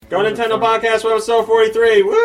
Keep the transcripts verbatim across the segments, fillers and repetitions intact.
Go Nintendo Podcast, episode forty-three. Woo!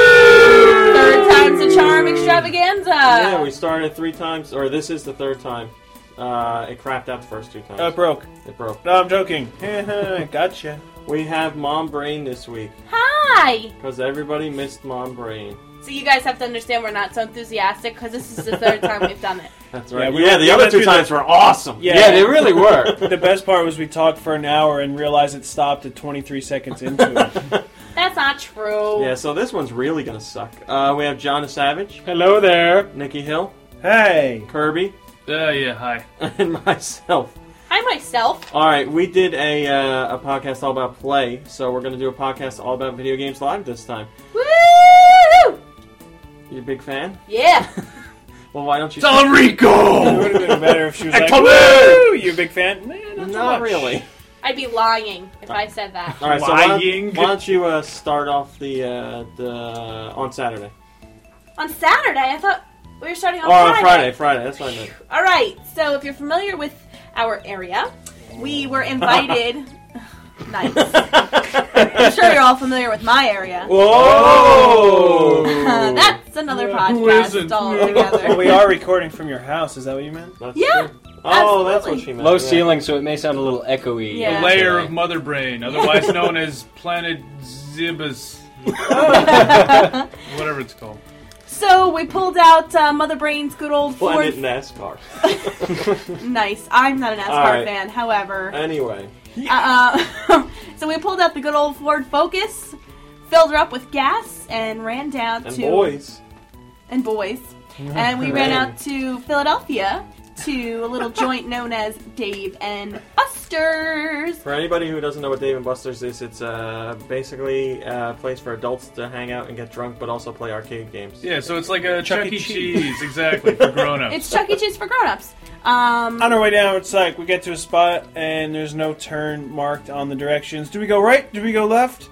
Third time's a charm extravaganza. Yeah, we started three times, or this is the third time. Uh, it crapped out the first two times. Uh, it broke. It broke. No, I'm joking. Gotcha. We have Mom Brain this week. Hi. Because everybody missed Mom Brain. So you guys have to understand we're not so enthusiastic because this is the third time we've done it. That's right. Yeah, Yeah, we- the we other went two through times the- were awesome. Yeah. Yeah, they really were. The best part was we talked for an hour and realized it stopped at twenty-three seconds into it. That's not true. Yeah, so this one's really going to suck. Uh, we have John the Savage, Hello there. Nikki Hill, Hey. Kirby, Uh, yeah, hi. and myself. I myself. All right, we did a uh, a podcast all about play, so we're going to do a podcast all about video games live this time. Woo! You a big fan? Yeah. Well, why don't you... Salarico! It would have been better if she was like, Come woo! You a big fan? Nah, not, so Not much. really. I'd be lying if I said that. All right, so why don't, Lying. why don't you uh, start off the uh, the on Saturday? On Saturday, I thought we were starting on Or Friday. on Friday, Friday. That's what I meant. All right. So if you're familiar with our area, we were invited. Nice. I'm sure you're all familiar with my area. Whoa! That's another Who isn't? podcast altogether. Well, we are recording from your house. Is that what you meant? That's Yeah, true. Oh, that's what absolutely. she meant. Low yeah. ceiling, so it may sound a little echoey. Yeah. A layer of mother brain, otherwise known as Planet Zibus. Whatever it's called. So we pulled out uh, Mother Brain's good old Planet Ford. NASCAR. Nice. I'm not a NASCAR All right. fan, however. Anyway. Uh, so we pulled out the good old Ford Focus, filled her up with gas, and ran down And to boys. and boys, and we ran out to Philadelphia to a little joint known as Dave and Buster's. For anybody who doesn't know what Dave and Buster's is, it's uh, basically a place for adults to hang out and get drunk, but also play arcade games. Yeah, so it's like a Chuck Chuck E. E. Cheese. Cheese, exactly, for grown-ups. It's Chuck E. Cheese for grown-ups. Um, On our way down, it's like we get to a spot and there's no turn marked on the directions. Do we go right? Do we go left?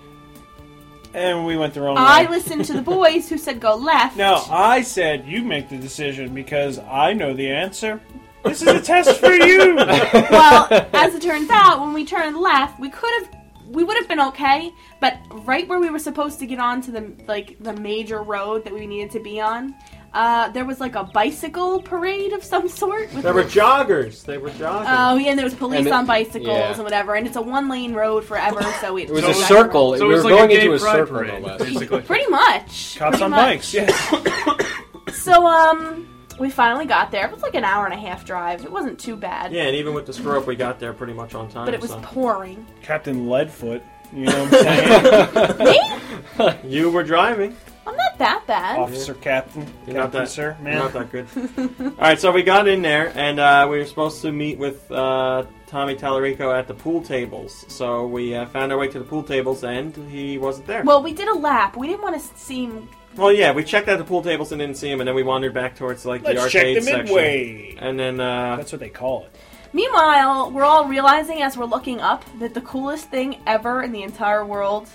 And we went the wrong I way. listened to the boys who said go left. No, I said you make the decision because I know the answer. This is a test for you. Well, as it turns out, when we turned left, we could have, we would have been okay. But right where we were supposed to get onto the like the major road that we needed to be on, uh, there was like a bicycle parade of some sort. With They were joggers. They were jogging. Oh, yeah, and there was police And it- on bicycles yeah. and whatever, and it's a one-lane road forever, so it, It was So a it was- circle. so we it were was like going a gay into a pride circle, parade, no less. basically. Pretty much. Cops pretty on much. bikes, yes. So, um, we finally got there. It was like an hour and a half drive. It wasn't too bad. Yeah, and even with the screw up, we got there pretty much on time. But it was so. pouring. Captain Leadfoot, you know what I'm saying? Me? You were driving. I'm not that bad. Officer Captain. You're not Captain, that, sir, you're man. not that good. All right, so we got in there, and uh, we were supposed to meet with uh, Tommy Tallarico at the pool tables. So we uh, found our way to the pool tables, and he wasn't there. Well, we did a lap. We didn't want to seem... Well, yeah, we checked out the pool tables and didn't see him, and then we wandered back towards like the Let's check arcade the section. midway. And then, uh, That's what they call it. Meanwhile, we're all realizing as we're looking up that the coolest thing ever in the entire world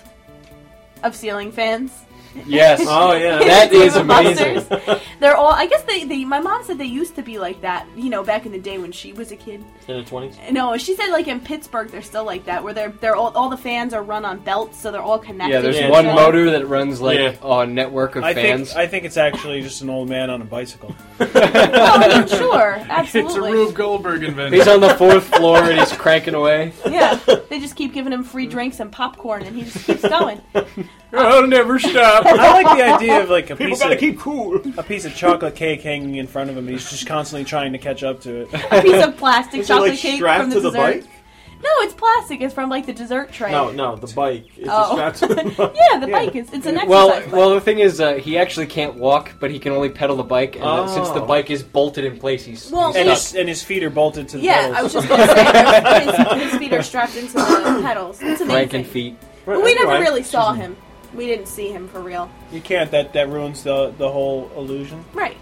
of ceiling fans... Yes. oh yeah, That is Dave and amazing. Buster's. They're all... I guess they, they... My mom said they used to be like that, you know, back in the day when she was a kid. in the twenties. No, she said like in Pittsburgh they're still like that, where they're they're all, all the fans are run on belts, so they're all connected. Yeah, there's Yeah, one yeah. motor that runs like Yeah. a network of I fans. think I think it's actually just an old man on a bicycle. Oh, I'm sure, It's a absolutely. Rube Goldberg invention. He's on the fourth floor and he's cranking away. Yeah, they just keep giving him free drinks and popcorn, and he just keeps going. I'll never stop. I like the idea of like a People piece gotta of keep cool. a piece of chocolate cake hanging in front of him. He's just constantly trying to catch up to it. A piece of plastic Is it chocolate like cake strapped from the to the dessert. bike? No, it's plastic. It's from like the dessert tray. No, no, the bike. It's Oh. strapped to the bike. Yeah, the bike is. It's an exercise Well, bike. well, the thing is, uh, he actually can't walk, but he can only pedal the bike. And uh, since the Oh. bike is bolted in place, he's, Well, he's And stuck. his, and his feet are bolted to the yeah, pedals. I was just going to say his, his feet are strapped into the pedals. It's amazing. Franken feet. But we never Anyway, really saw him. We didn't see him for real. You can't. That that ruins the the whole illusion. Right.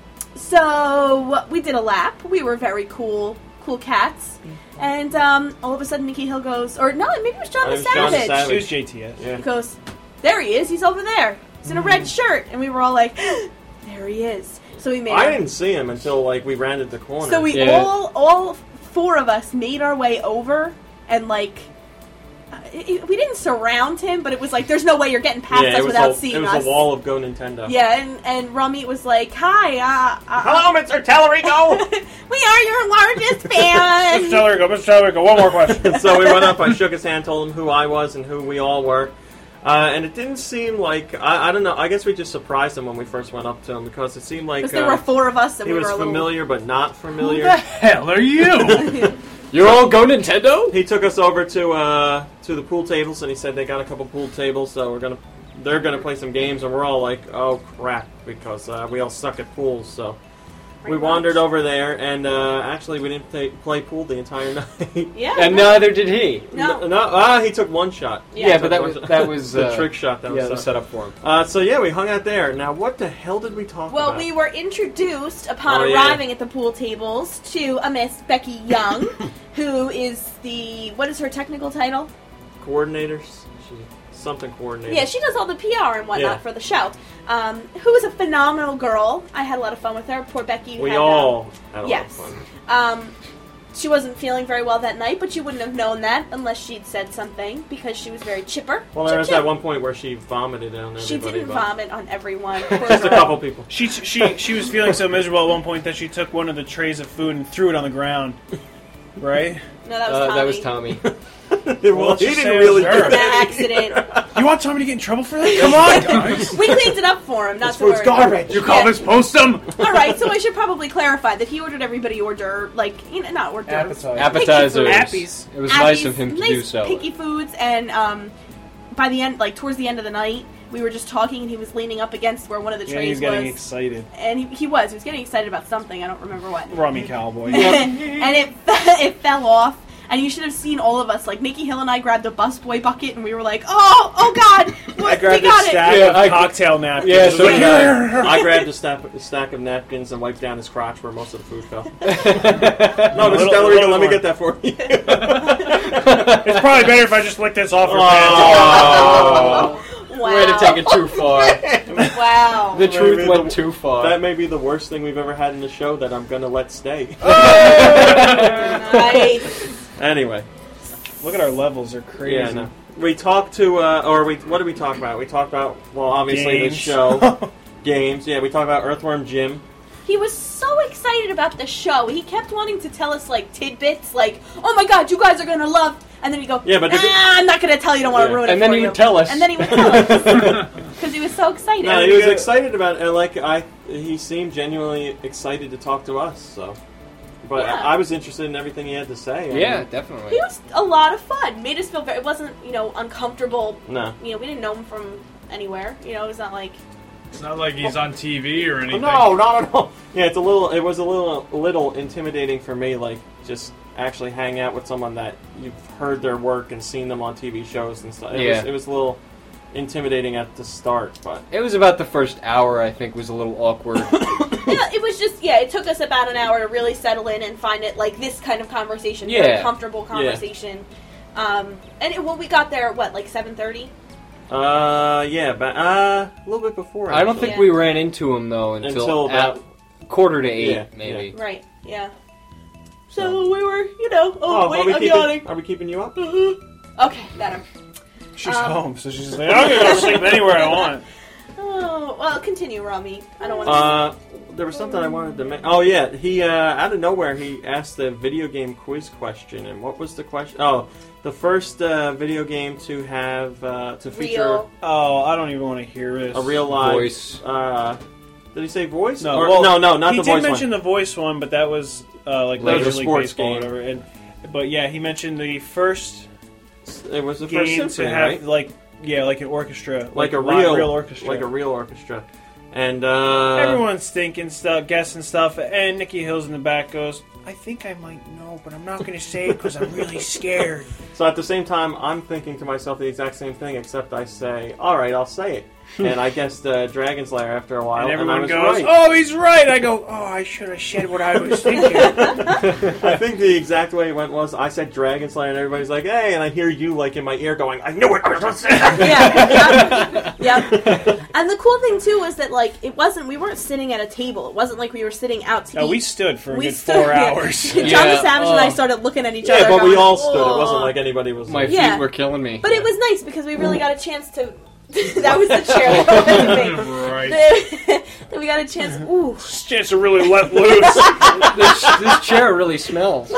So we did a lap. We were very cool, cool cats. And um, all of a sudden, Nikki Hill goes, or no, maybe it was John Oh, the it was John the Savage. Savage. It was J T S. Yeah. He goes, there he is. He's over there. He's in a red shirt. And we were all like, there he is. So we made. I our- didn't see him until like we rounded the corner. So we Yeah. all, all four of us, made our way over, and like, it, we didn't surround him, but it was like, there's no way you're getting past yeah, us it was without a, seeing It was us. a wall of Go Nintendo. Yeah, and, and Rummy was like, hi, uh, uh, Hello, Mister Tellerico! we are your largest fan. Mister Tellerico, Mister Tellerico, one more question. So we went up, I shook his hand, told him who I was and who we all were. Uh, and it didn't seem like, I, I don't know, I guess we just surprised him when we first went up to him because it seemed like Because there uh, were four of us, and he we was were a little... familiar but not Who familiar. the hell are you? You're all Go Nintendo? He took us over to uh, to the pool tables, and he said they got a couple pool tables, so we're gonna they're gonna play some games, and we're all like, oh crap, because uh, we all suck at pools. So we Pretty wandered much. over there, and uh, actually we didn't play, play pool the entire night. Yeah. And no. neither did he. No. no, ah, he took one shot. Yeah. Yeah, but that was that was the uh, trick shot that yeah, was, that was set. set up for him. Uh, so yeah, we hung out there. Now, what the hell did we talk Well, about? we were introduced upon Oh, yeah. arriving at the pool tables to a Miss Becky Young, who is the, what is her technical title? Coordinators, She's something coordinator. Yeah, she does all the P R and whatnot Yeah. for the show. Um, who is a phenomenal girl. I had a lot of fun with her. Poor Becky. we had, all um, had a yes. lot of fun. Um, she wasn't feeling very well that night, but you wouldn't have known that unless she'd said something because she was very chipper. Well, Chip, there was chip. that one point where she vomited on everybody. She didn't but vomit on everyone. Just a couple people. She she she was feeling so miserable at one point that she took one of the trays of food and threw it on the ground. Right? No, that was Uh, Tommy. that was Tommy. well, let's he just didn't say it really was do her. An accident. You want Tommy to get in trouble for that? Come on, guys. We cleaned it up for him. Not This to food's worry. garbage. You call Yeah. this postum? All right, so I should probably clarify that he ordered everybody order like you know not order Appetizers. Appies. It was nice of him to do so. Picky foods, and um, by the end, like towards the end of the night, we were just talking, and he was leaning up against where one of the Yeah, trays he's getting was, excited. and he, he was he was getting excited about something. I don't remember what. Rummy cowboy. and it it fell off. And you should have seen all of us. Like, Nikki Hill and I grabbed a busboy bucket, and we were like, oh, oh, God, I what, grabbed we a got it. stack Yeah, of I- cocktail napkins. Yeah, It was so like, did I. I grabbed a stack, a stack of napkins and wiped down his crotch where most of the food fell. no, A Mister little- Delarico, a little let me more. get that for you. It's probably better if I just lick this off her Oh. Wow. Way to take it too far. Wow. The truth Maybe went the- too far. That may be the worst thing we've ever had in the show that I'm going to let stay. Nice. Anyway. Look at our levels; they're crazy. Yeah, no. We talked to, uh, or we, what did we talk about? We talked about, well, obviously Games. the show. Games. Yeah, we talked about Earthworm Jim. He was so excited about the show. He kept wanting to tell us, like, tidbits, like, oh my God, you guys are going to love... And then he'd go, Yeah, but the- nah, I'm not going to tell you, don't want to Yeah. ruin it And then for he you. would tell us. And then he would tell us. Because he was so excited. No, Yeah, he was yeah. excited about it, and like, I, he seemed genuinely excited to talk to us, so. But Yeah. I, I was interested in everything he had to say. I Yeah, mean, definitely. He was a lot of fun. Made us feel very... It wasn't, you know, uncomfortable. No. You know, we didn't know him from anywhere. You know, it was not like... It's not like he's on T V or anything. No, not at all. Yeah, it's a little. It was a little, little intimidating for me. Like just actually hang out with someone that you've heard their work and seen them on T V shows and stuff. It Yeah. was, it was a little intimidating at the start, but It was about the first hour, I think, was a little awkward. Yeah, it was just, yeah, it took us about an hour to really settle in and find it, like, this kind of conversation. Yeah. Very comfortable conversation. Um, and it, well, we got there, what, like seven thirty? uh, yeah, but uh, a little bit before. I don't actually. think Yeah. we ran into him, though, until, Until at about- quarter to eight, Yeah, maybe. Right, yeah. So we were, you know, oh, Oh, wait, are we I'm keeping? yawning. Are we keeping you up? Okay, better. She's Um, home, so she's like, I'm gonna go sleep anywhere I want. Oh, well, continue, Rami. I don't want to... Uh, there was something I wanted to make. Oh yeah, he uh, out of nowhere he asked the video game quiz question, and what was the question? Oh, the first uh, video game to have uh, to feature Real. Oh, I don't even want to hear this. a real live Voice. Uh, did he say voice? No, Or- well, no, no, not he the did voice mention one. the voice one, but that was uh, like That was a Major League sports Baseball or game. whatever. And, but yeah, he mentioned the first It was the first game symphony, to have right? like yeah, like an orchestra, Like a live- real, real orchestra, like a real orchestra, and uh, Everyone's thinking stuff, guessing stuff, and Nikki Hills in the back goes, I think I might know, but I'm not going to say it because I'm really scared. So at the same time, I'm thinking to myself the exact same thing, except I say, "All right, I'll say it," and I guessed uh, Dragon's Lair after a while, And and, everyone I was goes, right. oh, he's right. I go, oh, I should have said what I was thinking. I think the exact way it went was I said Dragon Slayer, and everybody's like, "Hey!" and I hear you like in my ear going, "I knew it! I was going to say that." Yeah, yep, yep. And And the cool thing too was that like it wasn't we weren't sitting at a table. It wasn't like we were sitting out to No, eat. we stood for a We good stood- four yeah. hours. John Yeah, the Savage and I oh. started looking at each Yeah, other. but we going, all stood. It "Whoa." wasn't like anybody was. My like, feet Yeah. were killing me. But it was nice because we really got a chance to. That was the chair that went with me. Right. Then we got a chance. Ooh, This chance to really let loose. this, this chair really smells.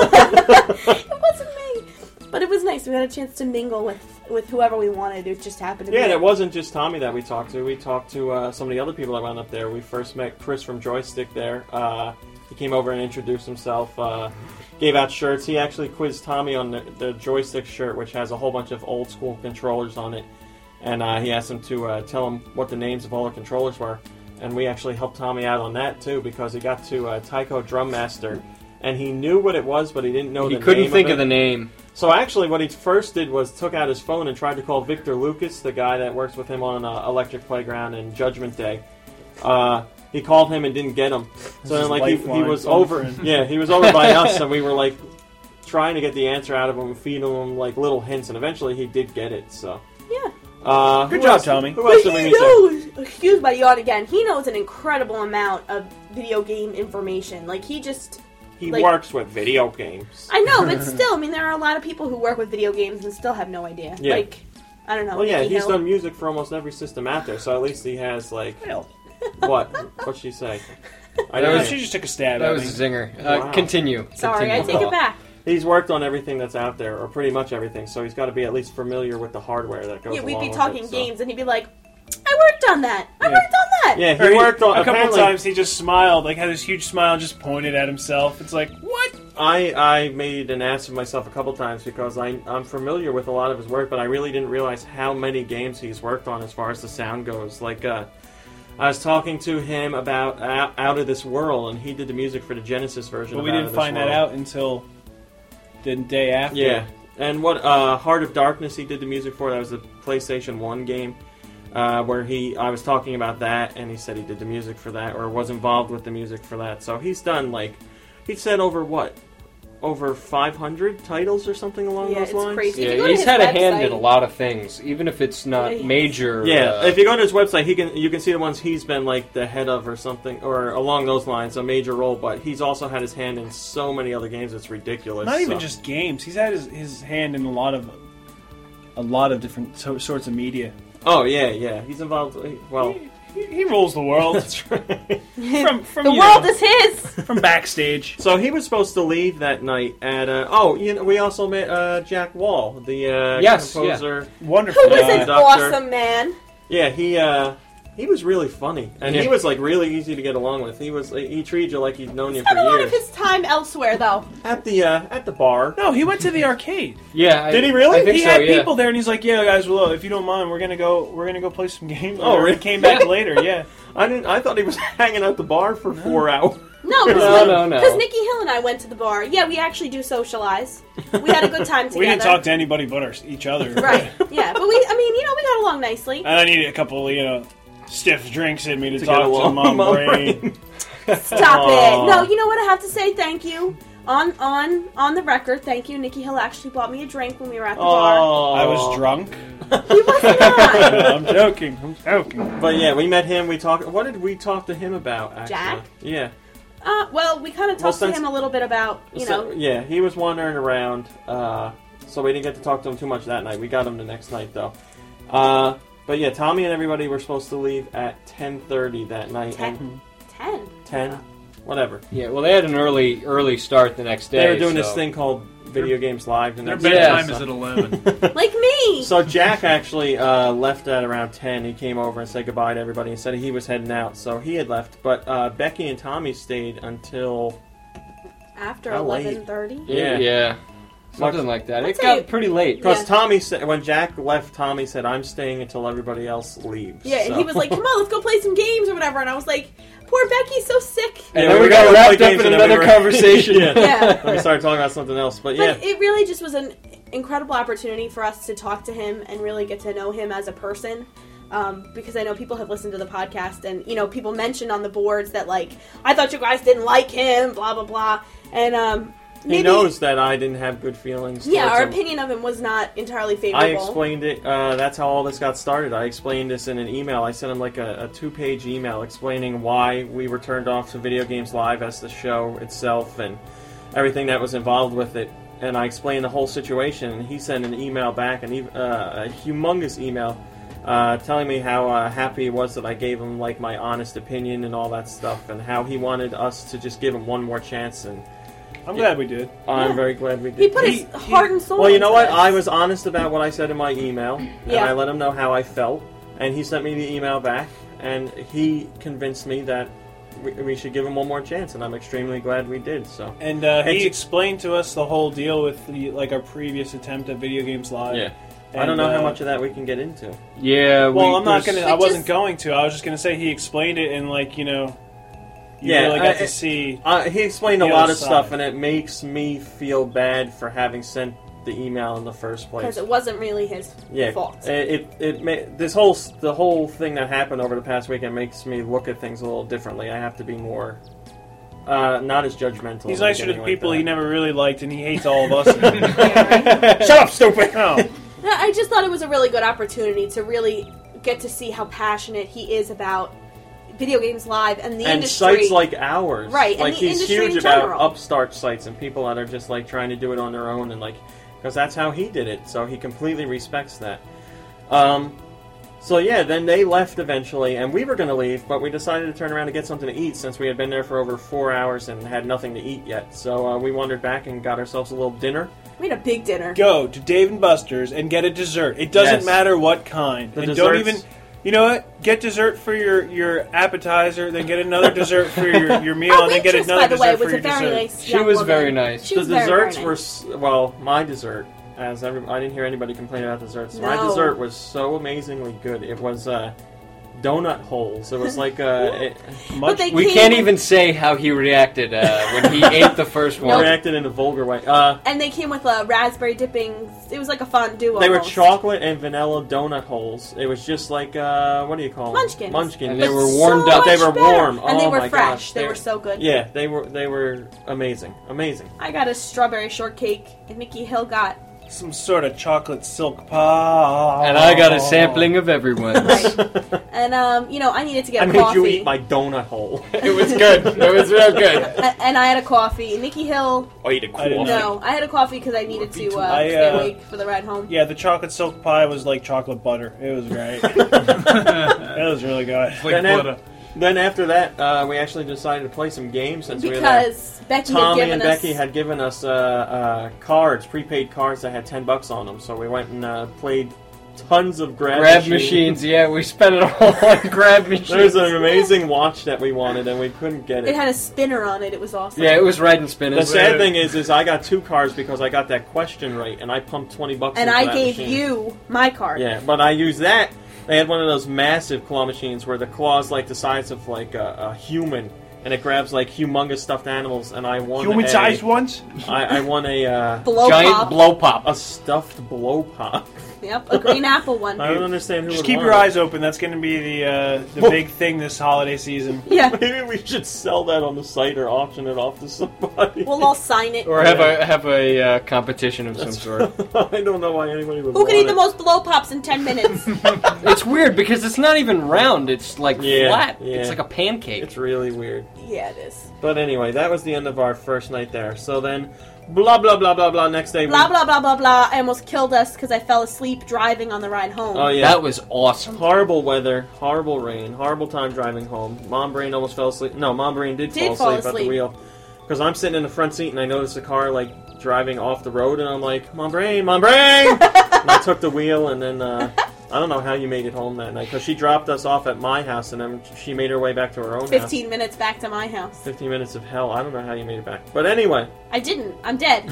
it wasn't me, but it was nice. We got a chance to mingle with with whoever we wanted. It just happened to be. Yeah, and it wasn't just Tommy that we talked to. We talked to uh, some of the other people that went up there. We first met Chris from Joystick there. Uh, he came over and introduced himself, uh, gave out shirts. He actually quizzed Tommy on the, the Joystick shirt, which has a whole bunch of old school controllers on it. And uh, he asked him to uh, tell him what the names of all the controllers were. And we actually helped Tommy out on that, too, because he got to uh, Taiko Drum Master. And he knew what it was, but he didn't know He the couldn't name think of, of it. the name. So actually, what he first did was took out his phone and tried to call Victor Lucas, the guy that works with him on uh, Electric Playground and Judgment Day. Uh, he called him and didn't get him. So then, his like he, he lifeline was phone over, friend. yeah, he was over by us, and we were like trying to get the answer out of him, feeding him like little hints, and eventually he did get it. So Yeah. uh, Good who job, else- Tommy. Who else did But we he meet there? knows. Excuse my yawn again. He knows an incredible amount of video game information. Like he just. He like- works with video games. I know, but still, I mean, there are a lot of people who work with video games and still have no idea. Yeah. Like, I don't know. Well, yeah, Nicky he's Hill. done music for almost every system out there, so at least he has like Hell. what? What'd she say? I That don't was- know. She just took a stab That at was me. a zinger. Uh, Wow. Continue. Sorry, I Continue. take it back. He's worked on everything that's out there, or pretty much everything, so he's got to be at least familiar with the hardware that goes Yeah, we'd along be with talking it, so. games, and he'd be like, "I worked on that. I Yeah. worked on that." Yeah, Or he worked on a couple of apparently- times. He just smiled, like had this huge smile, and just pointed at himself. It's like, what? I, I made an ass of myself a couple times because I, I'm familiar with a lot of his work, but I really didn't realize how many games he's worked on as far as the sound goes. Like, uh, I was talking to him about Out, Out of This World, and he did the music for the Genesis version But of we Out didn't of This find that World. out until the day after. Yeah, and what uh, Heart of Darkness he did the music for. That was a PlayStation One game uh, where he. I was talking about that, and he said he did the music for that, or was involved with the music for that. So he's done like he said over what, over five hundred titles or something along Yeah, those it's lines. crazy. If Yeah, you go to he's his had a hand website- in a lot of things, even if it's not Yeah, he- major. Yeah, uh, if you go to his website, he can you can see the ones he's been like the head of or something, or along those lines, a major role. But he's also had his hand in so many other games; it's ridiculous. Not even so. just games. He's had his, his hand in a lot of a lot of different so, sorts of media. Oh yeah, yeah, he's involved. Well, He, he rules the world. that's right. from from The you world know, is his. from backstage. So he was supposed to leave that night at. Uh, oh, you know, we also met uh, Jack Wall, the uh, Yes, composer. Wonderful. Who was Yeah. an Doctor. awesome man. Yeah, he uh, he was really funny, and he Yeah. was like really easy to get along with. He was he treated you like he'd known you Spent a for lot years. of his time elsewhere, though. At the uh, at the bar. No, he went to the arcade. yeah. I- Did he really? I think He so, had yeah. people there, and he's like, "Yeah, guys, well, if you don't mind, we're gonna go. We're gonna go play some games." Oh, And really? He came back later. Yeah. I didn't. I thought he was hanging out the bar for four hours. No, No, because no, no. Nicky Hill and I went to the bar. Yeah, we actually do socialize. We had a good time together. We didn't talk to anybody but our, each other. Right. Yeah, but we. I mean, you know, we got along nicely. And I needed a couple, you know, stiff drinks in me to, To talk get to along. Mom Mom Brain. Brain. Stop Aw. it. No, you know what? I have to say thank you. On on on the record, thank you. Nicky Hill actually bought me a drink when we were at the bar. Oh, I was drunk. He was not. I'm joking. I'm joking. But yeah, we met him. We talked. What did we talk to him about? Actually? Jack? Yeah. Uh, well, we kind of Well, talked to since- him a little bit about, you So- know, yeah, he was wandering around, uh, so we didn't get to talk to him too much that night. We got him the next night, though. Uh, but yeah, Tommy and everybody were supposed to leave at ten thirty that night. ten. and ten. ten? Whatever. Yeah, well, they had an early early start the next day. They were doing so. this thing called Video Games Live. The Their next bedtime day, is so- at eleven. Like me. So Jack actually uh, left at around ten. He came over and said goodbye to everybody and said he was heading out. So he had left. But uh, Becky and Tommy stayed until... After How late? eleven thirty. Yeah. Yeah, yeah. Something like that. I'd It say- got pretty late. Because Yeah. Tommy said... When Jack left, Tommy said, I'm staying until everybody else leaves. Yeah, and So- he was like, "Come on, let's go play some games or whatever." And I was like, "Poor Becky's so sick." And Yeah, then we we got got to play wrapped up games in and then we another were- conversation. Yeah. Yeah. Then we started talking about something else. But yeah. But it really just was an incredible opportunity for us to talk to him and really get to know him as a person. Um, because I know people have listened to the podcast, and you know, people mentioned on the boards that like, I thought you guys didn't like him, blah blah blah, and um, He maybe, knows that I didn't have good feelings. Yeah, towards our him. opinion of him was not entirely favorable. I explained it. Uh, that's how all this got started. I explained this in an email. I sent him like a, a two-page email explaining why we were turned off to Video Games Live as the show itself and everything that was involved with it. And I explained the whole situation. And he sent an email back, an, uh, a humongous email, uh, telling me how uh, happy he was that I gave him like my honest opinion and all that stuff, and how he wanted us to just give him one more chance. And I'm glad we did. I'm Yeah. very glad we did. He put He- his heart and soul Well, you know into what? this. I was honest about what I said in my email, and Yeah. I let him know how I felt, and he sent me the email back, and he convinced me that we, we should give him one more chance, and I'm extremely glad we did. So, And uh, And he to- explained to us the whole deal with the, like our previous attempt at Video Games Live. yeah, I And, don't know how uh, much of that we can get into. Yeah. Well, we, I'm not there's- gonna. I But wasn't just- going to. I was just gonna say he explained it, and like you know, you Yeah, really got I- to see. Uh, he explained a The lot other of stuff, side. and it makes me feel bad for having sent the email in the first place. because it wasn't really his Yeah, fault. it it, it ma- this whole s- the whole thing that happened over the past weekend makes me look at things a little differently. I have to be more, uh, not as judgmental. He's or nicer to anything the like people that. he never really liked, and he hates all of us. Shut up, stupid! No. No, I just thought it was a really good opportunity to really get to see how passionate he is about Video Games Live and the and industry. sites like ours, Right, and like the he's industry huge in about general. upstart sites and people that are just like trying to do it on their own, and like because that's how he did it. So he completely respects that. Um, so yeah, then they left eventually, and we were going to leave, but we decided to turn around and get something to eat since we had been there for over four hours and had nothing to eat yet. So uh, we wandered back and got ourselves a little dinner. We had a big dinner. Go to Dave and Buster's and get a dessert. It doesn't Yes. matter what kind. The and don't desserts- even. You know what? Get dessert for your, your appetizer, then get another dessert for your, your meal, Our and then get waitress, another by the way, dessert for was your a very dessert. nice She young was woman. very nice. She The was very, desserts very were nice. s- well, my dessert. As every, I didn't hear anybody complain about desserts. My No. dessert was so amazingly good. It was uh, donut holes. It was like uh, it, Much, they We came can't with- even say how he reacted uh, when he ate the first one. reacted in a vulgar way. Uh, And they came with a raspberry dipping. It was like a fondue. they were almost. chocolate and vanilla donut holes. It was just like uh, what do you call them? Munchkins. Munchkins. And they But were warmed so up. They much were better. warm. and they Oh were my fresh. gosh. They They- were so good. Yeah, they were they were amazing, amazing. I got a strawberry shortcake, and Nikki Hill got some sort of chocolate silk pie. And I got a sampling of everyone's. right. And um, you know, I needed to get I a made coffee. you eat my donut hole. It was good. It was real good. A- and I had a coffee. Nikki Hill, Oh, eat a I didn't cool. no, I had a coffee because I needed to uh, I, stay uh, awake for the ride home. Yeah, the chocolate silk pie was like chocolate butter. It was great. It was really good. Like Then, butter. af- then after that, uh, we actually decided to play some games since we were there. Because Becky had Tommy given and us Becky had given us uh, uh, cards, prepaid cards that had ten bucks on them. So we went and uh, played tons of grab, Grab machine. machines, yeah, we spent it all on grab machines. There's an amazing watch that we wanted and we couldn't get It it. had a spinner on it. It was awesome. Yeah, it was riding The spinners. sad thing is, is I got two cards because I got that question right, and I pumped twenty bucks. and into I that gave machine. you my card. Yeah, but I used that. They had one of those massive claw machines where the claw's like the size of like a, a human, and it grabs like humongous stuffed animals. And I won. Human-sized a, ones? I, I won a uh, Blow Giant pop. blow pop. a stuffed blow pop. Yep, a green apple one. I don't understand who Just would keep want your it. eyes open. That's going to be the uh, the big thing this holiday season. Yeah, Maybe we should sell that on the site or auction it off to somebody. we'll all sign it. Or have a have a uh, competition of some sort. I don't know why anybody would Who can want eat the it. most blow pops in ten minutes? It's weird because it's not even round. It's like Yeah, flat. yeah. It's like a pancake. It's really weird. Yeah, it is. But anyway, that was the end of our first night there. So then, blah blah blah blah blah. Next day, Blah we, blah blah blah blah. I almost killed us because I fell asleep driving on the ride home. Oh yeah, That was awesome. horrible weather, horrible rain, horrible time driving home. Mom Brain almost fell asleep. No, Mom Brain did, Did fall fall asleep, at the asleep. wheel because I'm sitting in the front seat and I noticed a car like driving off the road and I'm like, Mom Brain, Mom Brain. And I took the wheel and then uh, I don't know how you made it home that night because she dropped us off at my house and then she made her way back to her own house. Fifteen minutes back to my house. Fifteen minutes of hell. I don't know how you made it back. But anyway, I didn't. I'm dead.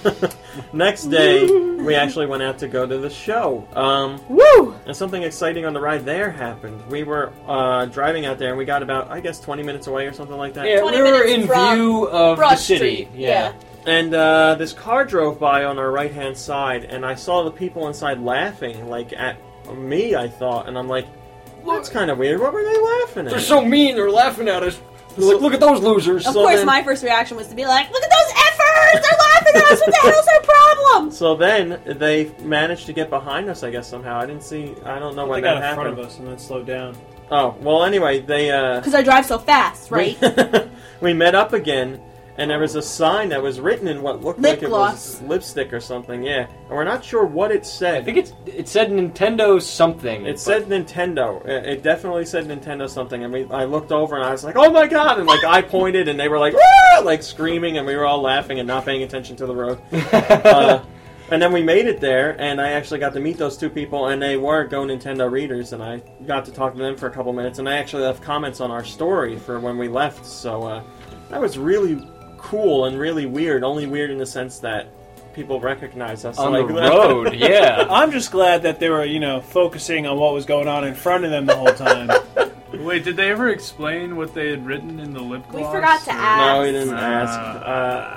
next day we actually went out to go to the show. Um, Woo! and something exciting on the ride there happened. We were uh, driving out there and we got about, I guess, twenty minutes away or something like that. Yeah, twenty we were minutes in from view of Broad the city. Street. Yeah. And uh, this car drove by on our right hand side, and I saw the people inside laughing, like at me, I thought, and I'm like, that's kind of weird. What were they laughing They're at? so mean. They're laughing at us. They're like, look at those losers. Of So course, then- my first reaction was to be like, "Look at those effers! They're us. What the hell's our problem? So then they managed to get behind us, I guess, somehow. I didn't see, I don't know They when got that in happened. front of us and then slowed down. Oh, well, anyway, they, uh... Because I drive so fast, right? We, we met up again, and there was a sign that was written in what looked Lip like it gloss. was lipstick or something, yeah. And we're not sure what it said. I think it's it said Nintendo something. It but- said Nintendo. It it definitely said Nintendo something, and we, I looked over and I was like, "Oh my god!" And like I pointed, and they were like, "Ah!" like screaming, and we were all laughing and not paying attention to the road. uh, and then we made it there, and I actually got to meet those two people, and they were Go Nintendo readers, and I got to talk to them for a couple minutes, and they actually left comments on our story for when we left. So uh, that was really cool and really weird. Only weird in the sense that people recognize us on like the that. road. Yeah. I'm just glad that they were, you know, focusing on what was going on in front of them the whole time. Wait, did they ever explain what they had written in the lip We gloss? forgot to or- ask. No, he didn't Uh, ask. Uh,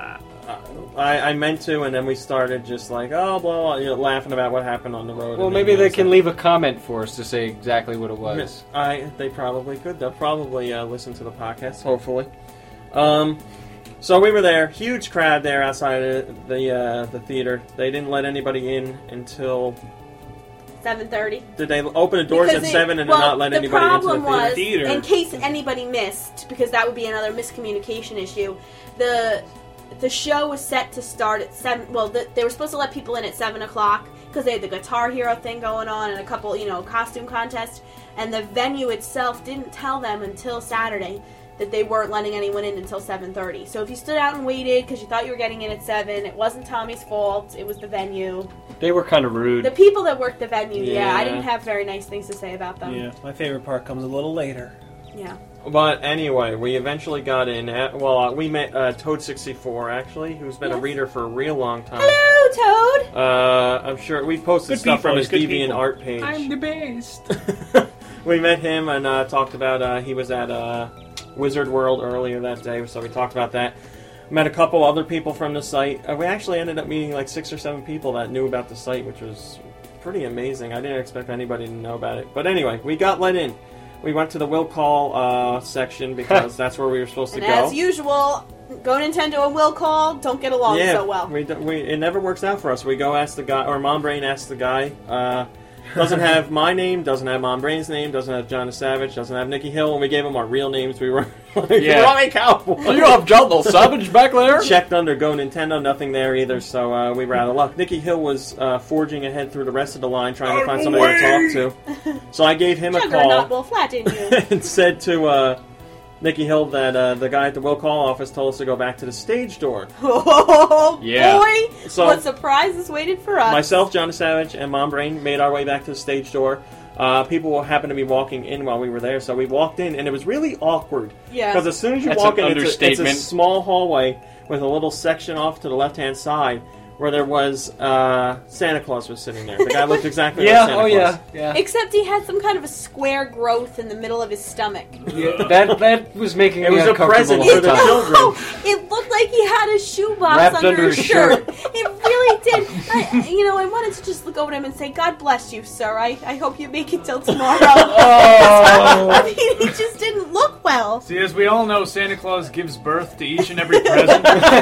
I, I meant to, and then we started just like, oh, blah, blah, you know, laughing about what happened on the road. Well, and maybe then, they uh, can leave a comment for us to say exactly what it was. I they probably could. They'll probably uh, listen to the podcast, hopefully. Um, so we were there, huge crowd there outside of the uh, the theater. They didn't let anybody in until seven thirty. did they open the doors Because at it- seven and well, not let the anybody into the problem theater? was, Theater. in case anybody missed, because that would be another miscommunication issue, the the show was set to start at seven. Well, the, they were supposed to let people in at seven o'clock because they had the Guitar Hero thing going on and a couple, you know, costume contests. And the venue itself didn't tell them until Saturday that they weren't letting anyone in until seven thirty. So if you stood out and waited because you thought you were getting in at seven, it wasn't Tommy's fault. It was the venue. They were kind of rude. The people that worked the venue, yeah, I Yeah. didn't have very nice things to say about them. Yeah, my favorite part comes a little later. Yeah. But anyway, we eventually got in. At, well, uh, we met uh, Toad sixty-four, actually, who's been a Yes. reader for a real long time. Hello, Toad! Uh, I'm sure we posted Good stuff people, from his good Deviant people. Art page. I'm the best. We met him and uh, talked about. Uh, he was at uh, Wizard World earlier that day, so we talked about that. Met a couple other people from the site. Uh, we actually ended up meeting like six or seven people that knew about the site, which was pretty amazing. I didn't expect anybody to know about it. But anyway, we got let in. We went to the will call uh, section because that's where we were supposed to And go. as usual, Go Nintendo and Will Call don't get along yeah, so well. we, do- we it never works out for us. We go ask the guy, or Mom Brain asks the guy. Uh, doesn't have my name, doesn't have Mom Brain's name, doesn't have John the Savage, doesn't have Nikki Hill, and we gave him our real names. We were like, Yeah. Ronnie Cowboy. Oh, you don't have John the Savage back there? Checked under Go Nintendo, nothing there either, so uh, we were out of luck. Nikki Hill was uh, forging ahead through the rest of the line, trying to find somebody to talk to. So I gave him a Juggernaut call will flatten you. and said to uh, Nikki Hill that uh, the guy at the will call office told us to go back to the stage door. Oh, Yeah. boy! So- what surprises waited for us. Myself, John the Savage, and Mom Brain made our way back to the stage door. Uh, people happened to be walking in while we were there, so we walked in, and it was really awkward. Yeah. Because as soon as you That's walk an in, it's a, it's a understatement. small hallway with a little section off to the left-hand side where there was uh, Santa Claus was sitting there. The guy looked exactly Yeah, like Santa oh Claus. yeah, yeah. Except he had some kind of a square growth in the middle of his stomach. Yeah, that that was making It me was a uncomfortable present all for the time. children. It looked like he had a shoebox Wrapped under, under his his shirt. shirt. It really did. I, you know, I wanted to just look over at him and say, "God bless you, sir. I, I hope you make it till tomorrow." Oh. I mean, he just didn't look well. See, as we all know, Santa Claus gives birth to each and every present.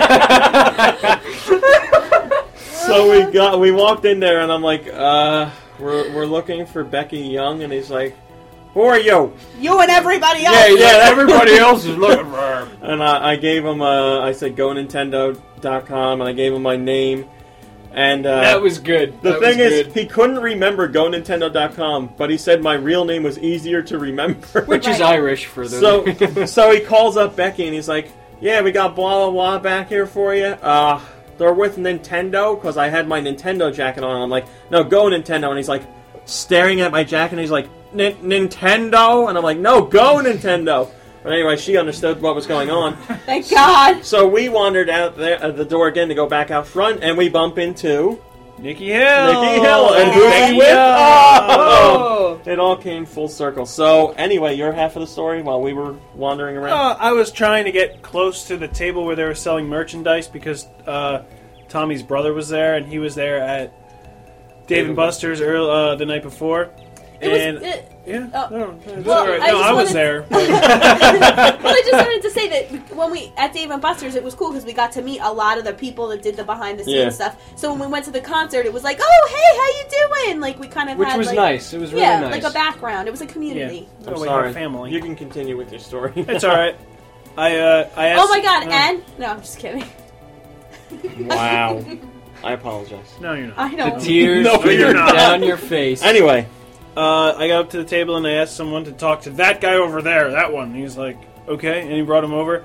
So we got, we walked in there, and I'm like, uh, we're, we're looking for Becky Young, and he's like, who are you? You and everybody else. Yeah, yeah, everybody else is looking for her. And I, I gave him, uh, I said go nintendo dot com, and I gave him my name. And uh, That was good. the That thing was is, good. he couldn't remember go nintendo dot com, but he said my real name was easier to remember. Which is Right. Irish for the. so, so he calls up Becky, and he's like, yeah, we got blah, blah, blah back here for you. Uh, they're with Nintendo, because I had my Nintendo jacket on. I'm like, no, go Nintendo. And he's like, staring at my jacket, and he's like, "N- Nintendo? And I'm like, no, go Nintendo. But anyway, she understood what was going on. Thank God. So we wandered out there at the door again to go back out front, and we bump into Nikki Hill! Nikki Hill. And who's Becky he with? Young. Oh! It all came full circle. So anyway, your half of the story while we were wandering around. Uh, I was trying to get close to the table where they were selling merchandise because uh, Tommy's brother was there, and he was there at Dave Dave and Buster's early, uh, the night before. It and was. It, yeah, Oh. no, it's Well, all right. I No, just I was wanted- there. well, I just wanted to say that when we at Dave and Buster's, it was cool because we got to meet a lot of the people that did the behind the scenes Yeah. stuff. So when we went to the concert, it was like, "Oh, hey, how you doing?" Like we kind of Which had was like, nice. It was really yeah, nice. like a background. It was a community. Yeah. I'm Oh, we sorry. have family. You can continue with your story. It's all right. I uh, I asked. Oh my god! uh, And no, I'm just kidding. Wow. I apologize. no, you're not. I the know. tears No, you're streaming not. down your face. Anyway, Uh, I got up to the table and I asked someone to talk to that guy over there, that one. And he's like, okay, and he brought him over,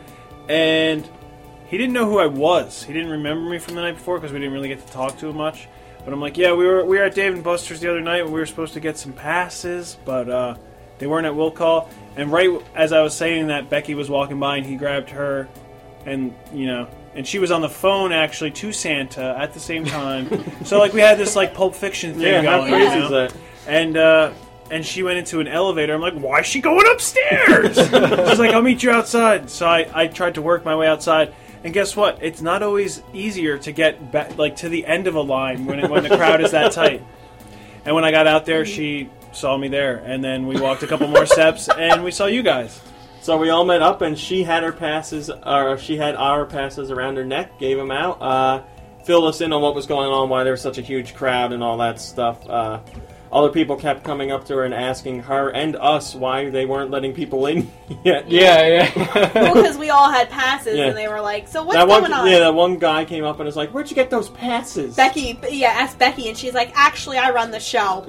and he didn't know who I was. He didn't remember me from the night before because we didn't really get to talk to him much. But I'm like, yeah, we were we were at Dave and Buster's the other night. We were supposed to get some passes, but uh, they weren't at will call. And right as I was saying that, Becky was walking by and he grabbed her, and you know. And she was on the phone actually to Santa at the same time. So like we had this like Pulp Fiction thing yeah, how going. crazy you know? is that? And uh, and she went into an elevator. I'm like, why is she going upstairs? She's like, I'll meet you outside. So I, I tried to work my way outside. And guess what? It's not always easier to get back, like to the end of a line when it, when the crowd is that tight. And when I got out there, she saw me there. And then we walked a couple more steps, and we saw you guys. So we all met up, and she had her passes, or she had our passes around her neck, gave them out, uh, filled us in on what was going on, why there was such a huge crowd and all that stuff. Uh, other people kept coming up to her and asking her and us why they weren't letting people in yet. Yeah, yeah. Well, because we all had passes, Yeah. and they were like, "So what's that going one, on?" Yeah, that one guy came up and was like, "Where'd you get those passes?" Becky, yeah, asked Becky, and she's like, "Actually, I run the show."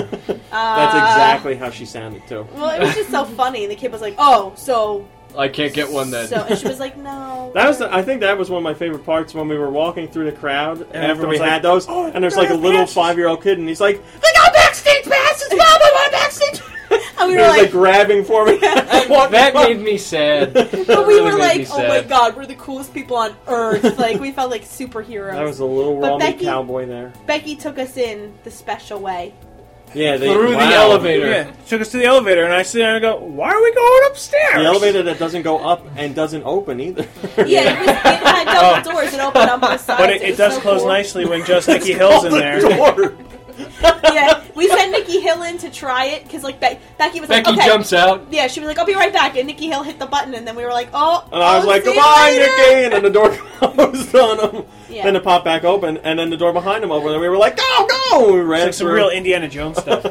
That's exactly how she sounded too. Well, it was just so funny. And the kid was like, "Oh, so I can't get one then. So, and she was like, "No." That was, the, I think, that was one of my favorite parts when we were walking through the crowd after we everyone's like, had those, "Oh, and there's I like a got little passes." five-year-old kid, and he's like, "I got backstage passes, Mom! I want backstage." And we he were was like, like, grabbing for me. I want That mine. made me sad. but we really were made like, me "Oh my sad. god, we're the coolest people on earth!" Like we felt like superheroes. That was a little But raw meat Becky- cowboy there. Becky took us in the special way. Yeah, they, Through the wow. elevator. Yeah, took us to the elevator, and I sit there and go, why are we going upstairs? The elevator that doesn't go up and doesn't open either. Yeah, it, was, it had double doors. It opened on both sides. But it, it was does so close cool. nicely when just Nikki Hill's in there. Door. Yeah, we sent Nikki Hill in to try it because like Be- Becky was Becky like, "Okay." jumps out. Yeah, she was like, "I'll be right back," and Nikki Hill hit the button, and then we were like, "Oh!" And I was I'll like, see you "Goodbye, later." Nikki!" And then the door closed on him. Yeah. Then it popped back open, and then the door behind him opened, and we were like, "Go, go!" We ran It's like some through. real Indiana Jones stuff.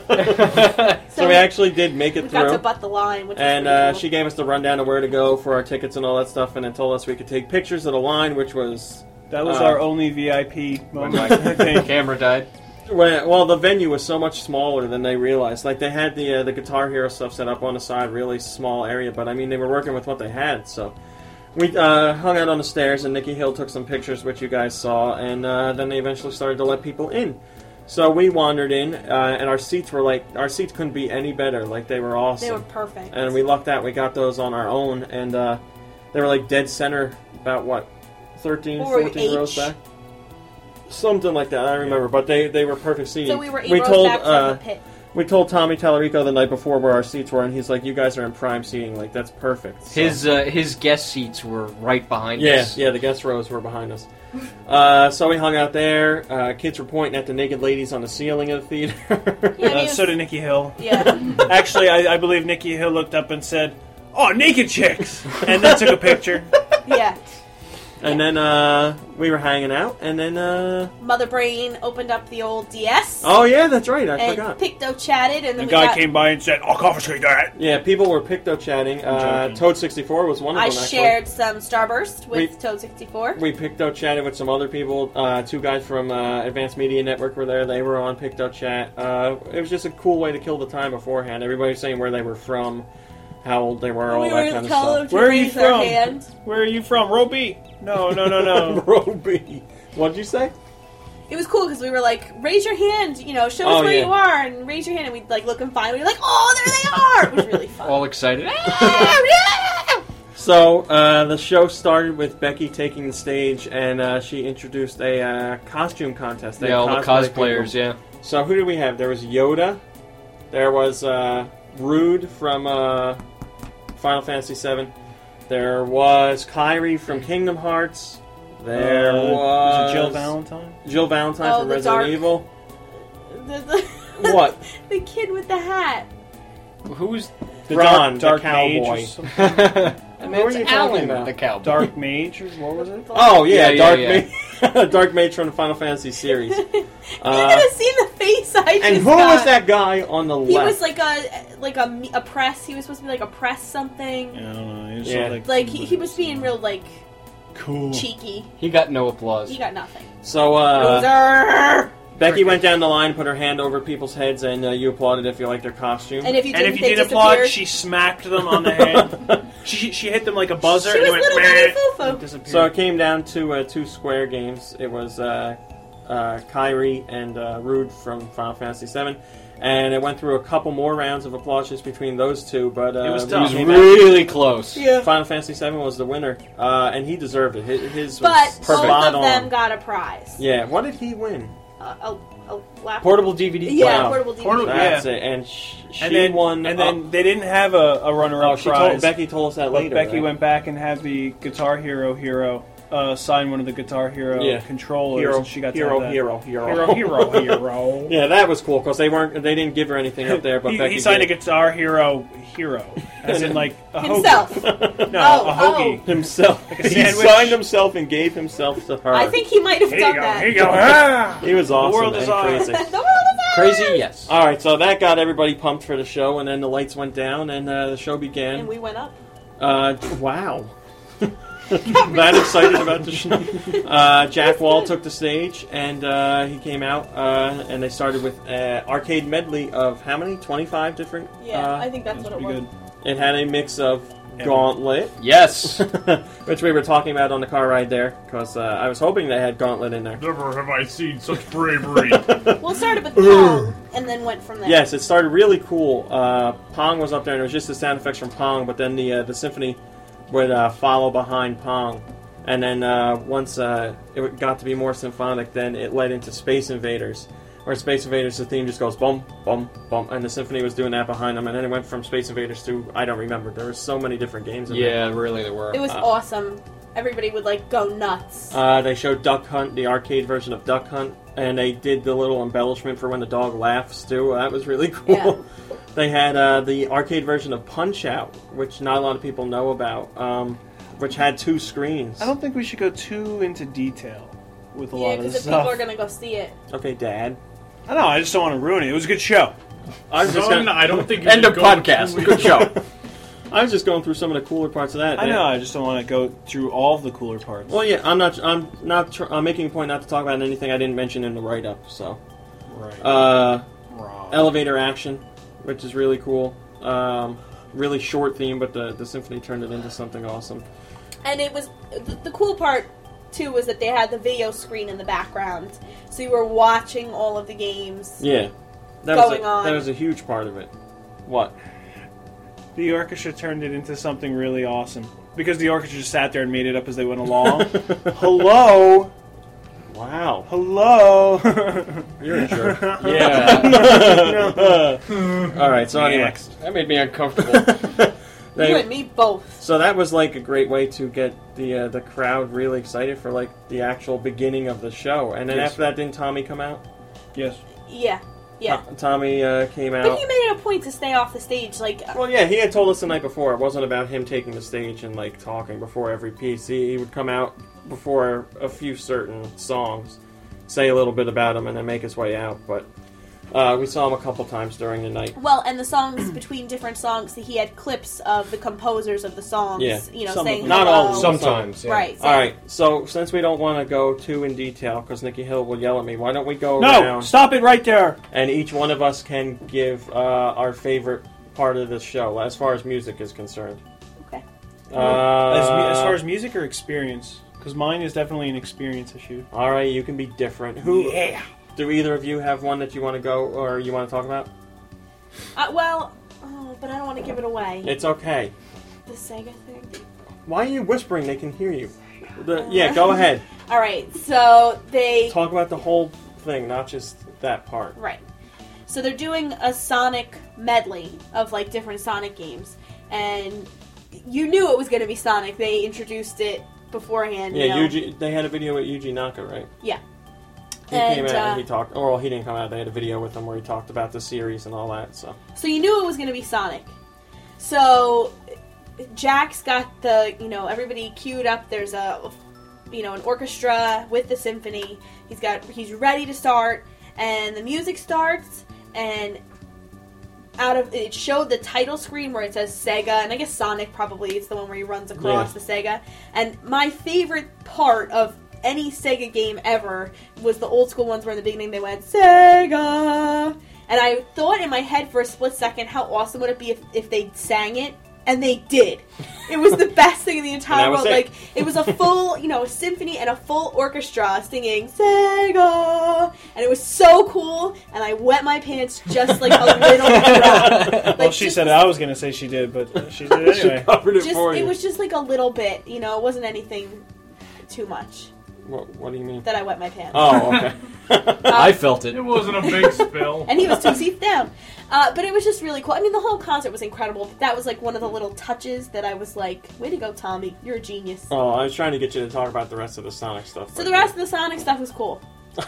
So we actually did make it we through. got to butt the line, which And was pretty uh, cool. she gave us the rundown of where to go for our tickets and all that stuff, and then told us we could take pictures of the line, which was That was Uh, our only V I P When moment, my I think. camera died. well, well, the venue was so much smaller than they realized. Like they had the uh, the Guitar Hero stuff set up on the side, really small area, but I mean they were working with what they had. So we uh, hung out on the stairs, and Nikki Hill took some pictures, which you guys saw, and uh, then they eventually started to let people in. So we wandered in, uh, and our seats were like our seats couldn't be any better. Like they were awesome. They were perfect. And we lucked out. We got those on our own, and uh, they were like dead center, about what, thirteen, Or fourteen rows H. back? Something like that, I don't remember. But they, they were perfect seating. So we were eight we rows told, back from uh, the pit. We told Tommy Tallarico the night before where our seats were, and he's like, "You guys are in prime seating. Like, that's perfect." So- His uh, his guest seats were right behind yeah, us. yeah, the guest rows were behind us. Uh, so we hung out there. Uh, kids were pointing at the naked ladies on the ceiling of the theater. Yeah, I Uh, mean, so did Nikki Hill. yeah. Actually, I, I believe Nikki Hill looked up and said, "Oh, naked chicks!" and then took a picture. Yeah. And then uh, we were hanging out, and then uh, Mother Brain opened up the old D S. oh yeah, that's right, I and forgot. Picto chatted, and The then we guy got, came by and said, "I'll confiscate that." Yeah, people were picto chatting. Uh, joking. Toad sixty-four was one of I them. Actually. shared some Starburst with We- Toad sixty-four. We picto chatted with some other people. Uh, two guys from uh, Advanced Media Network were there. They were on picto chat. Uh, it was just a cool way to kill the time beforehand. Everybody was saying where they were from, how old they were, all we that were kind of telling them stuff. to Where are you raise their from? hand. Where are you from, Roby? No, no, no, no. Roby, what'd you say? It was cool because we were like, raise your hand, you know, show us Oh, where yeah. you are, and raise your hand, and we'd like look and find. We were like, oh, there they are. It was really fun. All excited. yeah. So uh, the show started with Becky taking the stage, and uh, she introduced a uh, costume contest. They Yeah, all the cosplay cosplayers, people. yeah. So who did we have? There was Yoda. There was uh, Rude from uh, Final Fantasy seven. There was Kairi from Kingdom Hearts. There Uh, was, was it Jill Valentine? Jill Valentine Oh, from the Resident dark- Evil. The- the- What? The kid with the hat. Who's The Ron, dark, dark the mage cowboy. or something? and What were you it's talking Alan, about? the cowboy. Dark mage, or what was it? Oh yeah, Yeah, yeah, Dark yeah. Mage, Dark Mage from the Final Fantasy series. you Uh, could have seen the face I just and who got. was that guy on the He left? was like a like a, me- a press. He was supposed to be like a press something. I don't know. He was Yeah. like, Like he, he was being real like cool. cheeky. He got no applause. He got nothing. So uh, Loser. Becky went down the line, put her hand over people's heads, and uh, you applauded if you liked their costume. And if you And didn't, if you they did applaud, disappeared. she smacked them on the head. she she hit them like a buzzer, She and was it went little Betty meh, Fofo. and disappeared. So it came down to uh, two square games. It was uh, uh, Kyrie and uh, Rude from Final Fantasy seven. And it went through a couple more rounds of applause just between those two. But uh, It was Rude tough. He was came out- really close. Yeah. Final Fantasy seven was the winner, uh, and he deserved it. His, his But was both spot of them on. got a prize. Yeah, what did he win? Uh, a, a laptop. Portable D V D. Yeah, Wow. portable D V D. Portable- That's Yeah. it. And sh- she and then won. and then they didn't have a, a runner-up oh, she prize. told, Becky told us that but later. Becky right? went back and had the Guitar Hero hero uh, sign one of the Guitar Hero Yeah. controllers, Hero, and she got hero, to have that. hero, hero, hero, hero, hero. Yeah, that was cool because they weren't. They didn't give her anything up there, but he, Becky he signed did. a Guitar Hero hero, as in like a Himself. hoagie. No, Oh, a hoagie. himself. Like a He sandwich. signed himself and gave himself to her. I think he might have Here you done go. that. Here you go. Ah! he was awesome world is and ours. crazy. The world is ours! Crazy, yes. All right, so that got everybody pumped for the show, and then the lights went down, and uh, the show began. And we went up. Uh, wow. That excited about the show. Uh, Jack Wall took the stage, and uh, he came out, uh, and they started with uh, arcade medley of how many? twenty-five different? Yeah, uh, I think that's That's what it pretty was. good. It had a mix of Yeah. Gauntlet, Yes. which we were talking about on the car ride there, because uh, I was hoping they had Gauntlet in there. Never have I seen such bravery. Well, it started with Pong, and then went from there. Yes, it started really cool. Uh, Pong was up there, and it was just the sound effects from Pong, but then the uh, the symphony would uh, follow behind Pong. And then uh, once uh, it got to be more symphonic, then it led into Space Invaders, where Space Invaders, the theme just goes bum, bum, bum, and the symphony was doing that behind them, and then it went from Space Invaders to, I don't remember, there were so many different games in there. Yeah, really, there were. It was Uh, awesome. Everybody would, like, go nuts. Uh, they showed Duck Hunt, the arcade version of Duck Hunt, and they did the little embellishment for when the dog laughs, too. That was really cool. Yeah. They had uh, the arcade version of Punch-Out, which not a lot of people know about, um, which had two screens. I don't think we should go too into detail with a Yeah, lot of because this if people stuff. are going to go see it. Okay, Dad. I don't know. I just don't want to ruin it. It was a good show. I was just Son, gonna, I don't think you End should of go podcast. too- Good show. I was just going through some of the cooler parts of that. I know. I just don't want to go through all of the cooler parts. Well, yeah, I'm not. I'm not. Tr- I'm making a point not to talk about anything I didn't mention in the write-up. So, right. uh, Wrong. elevator action, which is really cool. Um, really short theme, but the the symphony turned it into something awesome. And it was... The, the cool part, too, was that they had the video screen in the background. So you were watching all of the games. Yeah, that Going was a, on. that was a huge part of it. What? The orchestra turned it into something really awesome. Because the orchestra just sat there and made it up as they went along. Hello? Wow, Hello? you're a jerk. Yeah. All right, so anyway, Next. That made me uncomfortable. they- You and me both. so that was like a great way to get the uh, the crowd really excited for like the actual beginning of the show. And then Yes. after that, didn't Tommy come out? Yes. Yeah. Yeah. To- Tommy uh, came out. But he made it a point to stay off the stage. Like, Well, yeah, he had told us the night before. It wasn't about him taking the stage and like talking before every piece. He, he would come out before a few certain songs, say a little bit about them, and then make his way out. But uh, we saw him a couple times during the night. well, and the songs between different songs, he had clips of the composers of the songs. Yeah. You know, Some of saying them. Not hello. all of them. Sometimes, yeah. Right. All right, so since we don't want to go too in detail, because Nikki Hill will yell at me, why don't we go No! around Stop it right there! and each one of us can give uh, our favorite part of the show as far as music is concerned. Okay. Uh, As, mu- as far as music or experience? Because mine is definitely an experience issue. all right, you can be different. Who? Yeah! Do either of you have one that you want to go or you want to talk about? Uh, well, oh, but I don't want to give it away. It's okay. The Sega thing. Why are you whispering? They can hear you. The, yeah, go ahead. All right. So they. Talk about the whole thing, not just that part. Right. So they're doing a Sonic medley of like different Sonic games, and you knew it was going to be Sonic. They introduced it beforehand. Yeah, you know? Yuji. They had a video with Yuji Naka, right? Yeah. He And, came out uh, and he talked. Or well, he didn't come out. They had a video with him where he talked about the series and all that. So So you knew it was going to be Sonic. So Jack's got the, you know, everybody queued up. There's a, you know, an orchestra with the symphony. He's got, he's ready to start, and the music starts, and out of it showed the title screen where it says Sega, and I guess Sonic probably is the one where he runs across Yeah. the Sega. And my favorite part of any Sega game ever was the old school ones where in the beginning they went Sega, and I thought in my head for a split second how awesome would it be if, if they sang it, and they did. It was the best thing in the entire And that was world. it. Like it was a full, you know, a symphony and a full orchestra singing Sega, and it was so cool. And I wet my pants just like a little drop. Like, Well, she just- said I was going to say she did, but she did she anyway. covered it Just for it you. was just like a little bit, you know. It wasn't anything too much What, what do you mean? that I wet my pants. Oh, okay. I felt it. It wasn't a big spill. And he was two seats down. Uh, but it was just really cool. I mean, the whole concert was incredible. But that was like one of the little touches that I was like, way to go, Tommy. You're a genius. Oh, I was trying to get you to talk about the rest of the Sonic stuff. So but- the rest of the Sonic stuff was cool.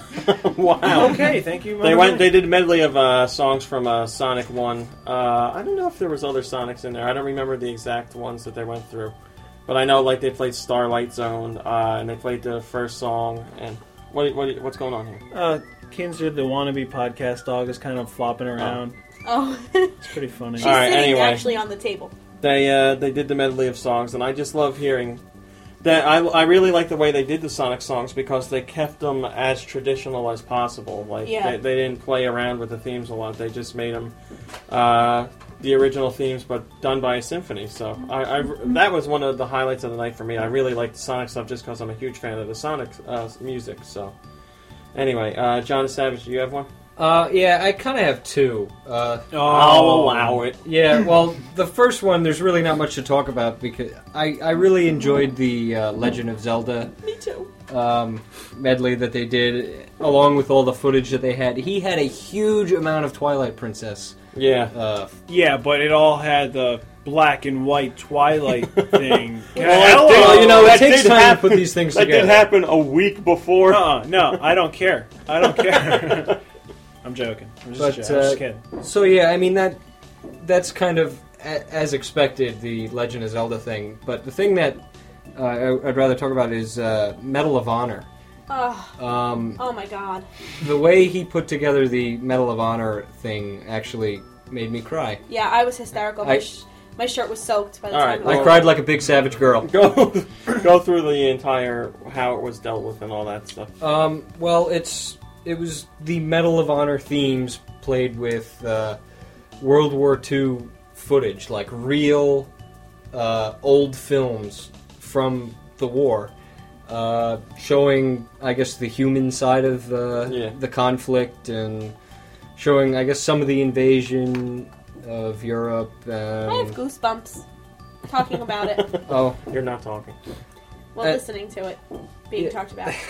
Wow. Okay, thank you. They Mother went. Mary. They did a medley of uh, songs from uh, Sonic One. Uh, I don't know if there was other Sonics in there. I don't remember the exact ones that they went through, but I know like they played Starlight Zone uh, and they played the first song. And what, what what's going on here? Uh, Kinzer, the wannabe podcast dog, is kind of flopping around. Oh. It's pretty funny. She's All right, sitting anyway. actually on the table. They uh, they did the medley of songs, and I just love hearing that. I, I really like the way they did the Sonic songs because they kept them as traditional as possible. Like Yeah. they, they didn't play around with the themes a lot. They just made them uh, the original themes, but done by a symphony. So I, I that was one of the highlights of the night for me. I really liked the Sonic stuff just because I'm a huge fan of the Sonic uh, music. So anyway, uh, John Savage, do you have one? Uh, yeah, I kind of have two. Uh, I'll allow it. yeah, well, the first one, there's really not much to talk about because I, I really enjoyed the uh, Legend of Zelda Me too. um, medley that they did, along with all the footage that they had. He had a huge amount of Twilight Princess. Yeah. Uh, Yeah, but it all had the black and white Twilight thing. Well, Hello! did- well, you know, that it takes did time happen- to put these things That together. did happen a week before. Uh-uh, no, I don't care. I don't care. I'm joking. I'm just, But, joking. I'm just uh, kidding. So yeah, I mean that that's kind of a, as expected, the Legend of Zelda thing. But the thing that uh, I- I'd rather talk about is uh, Medal of Honor. Oh, Um, oh my god. the way he put together the Medal of Honor thing actually made me cry. Yeah, I was hysterical. My, I- sh- my shirt was soaked by the All time right, it well- was I cried like a big savage girl. Go go through the entire how it was dealt with and all that stuff. Um, well, it's it was the Medal of Honor themes played with uh, World War Two footage, like real uh, old films from the war, uh, showing, I guess, the human side of uh, Yeah. the conflict and showing, I guess, some of the invasion of Europe. I have And, goosebumps talking about it. oh, You're not talking. Well, Uh, listening to it being yeah. talked about.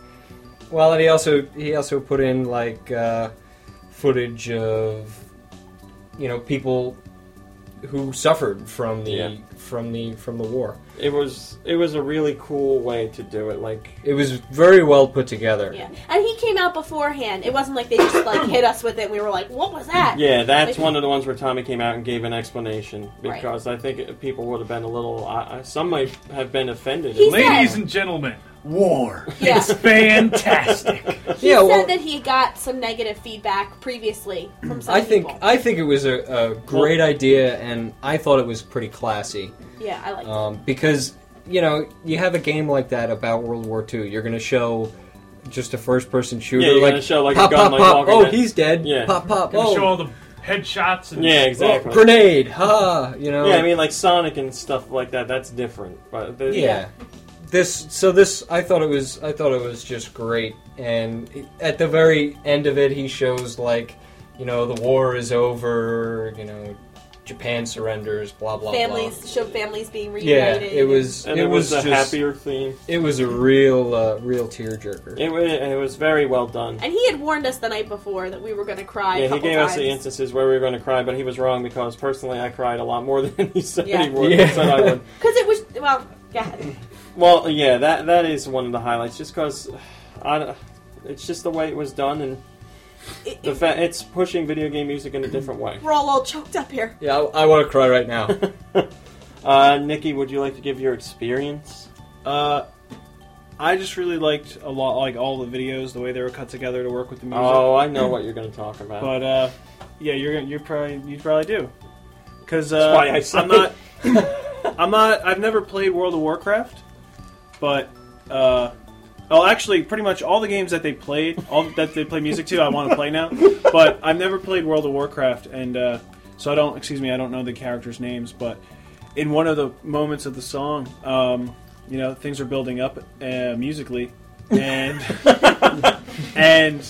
well, and he also he also put in like uh, footage of you know people who suffered from the Yeah. from the from the war. It was it was a really cool way to do it. Like It was very well put together. Yeah, and he came out beforehand. It wasn't like they just like hit us with it. and We were like, "What was that?" yeah, that's Like- one of the ones where Tommy came out and gave an explanation because I think it- people would have been a little. Uh, some might have been offended. He Ladies said- and gentlemen, war. Yeah. It's fantastic. He Yeah, said well- that he got some negative feedback previously from some I think people. I think it was a, a great idea, and I thought it was pretty classy yeah, I like. um, because you know you have a game like that about World War Two. You're going to show just a first-person shooter, Yeah, you're like gonna show, like, a pop, gun, pop, like, pop. Walking Oh, Dead. he's dead. Yeah. Pop, pop. Gonna Oh, show all the headshots and Yeah, oh, exactly. grenade. Ha! You know. Yeah, I mean, like Sonic and stuff like that. That's different. But the, Yeah. This so this I thought it was I thought it was just great, and at the very end of it he shows like you know the war is over, you know Japan surrenders, blah blah families blah. show families being Yeah, reunited. it was and it it was, was a just, happier theme. It was a real uh, real tearjerker. It, wa- it was very well done. And he had warned us the night before that we were going to cry. a Yeah, he couple gave times. us the instances where we were going to cry, but he was wrong because personally I cried a lot more than he said Yeah. he would. Yeah. He said I would. Because it was well, go ahead. Well, yeah, that that is one of the highlights. Just because I, it's just the way it was done, and It- the fa- it's pushing video game music in a different way. We're all, all choked up here. Yeah, I, I want to cry right now. Uh, Nikki, would you like to give your experience? Uh, I just really liked a lot, like all the videos, the way they were cut together to work with the music. Oh, I know what you're going to talk about. But uh, yeah, you're gonna- you're probably you probably do, because That's uh, why I said I'm not I'm not I've never played World of Warcraft, but uh, well, actually, pretty much all the games that they played, all that they play music to, I want to play now. But I've never played World of Warcraft, and uh, so I don't. Excuse me, I don't know the characters' names, but in one of the moments of the song, um, you know, things are building up uh, musically, and and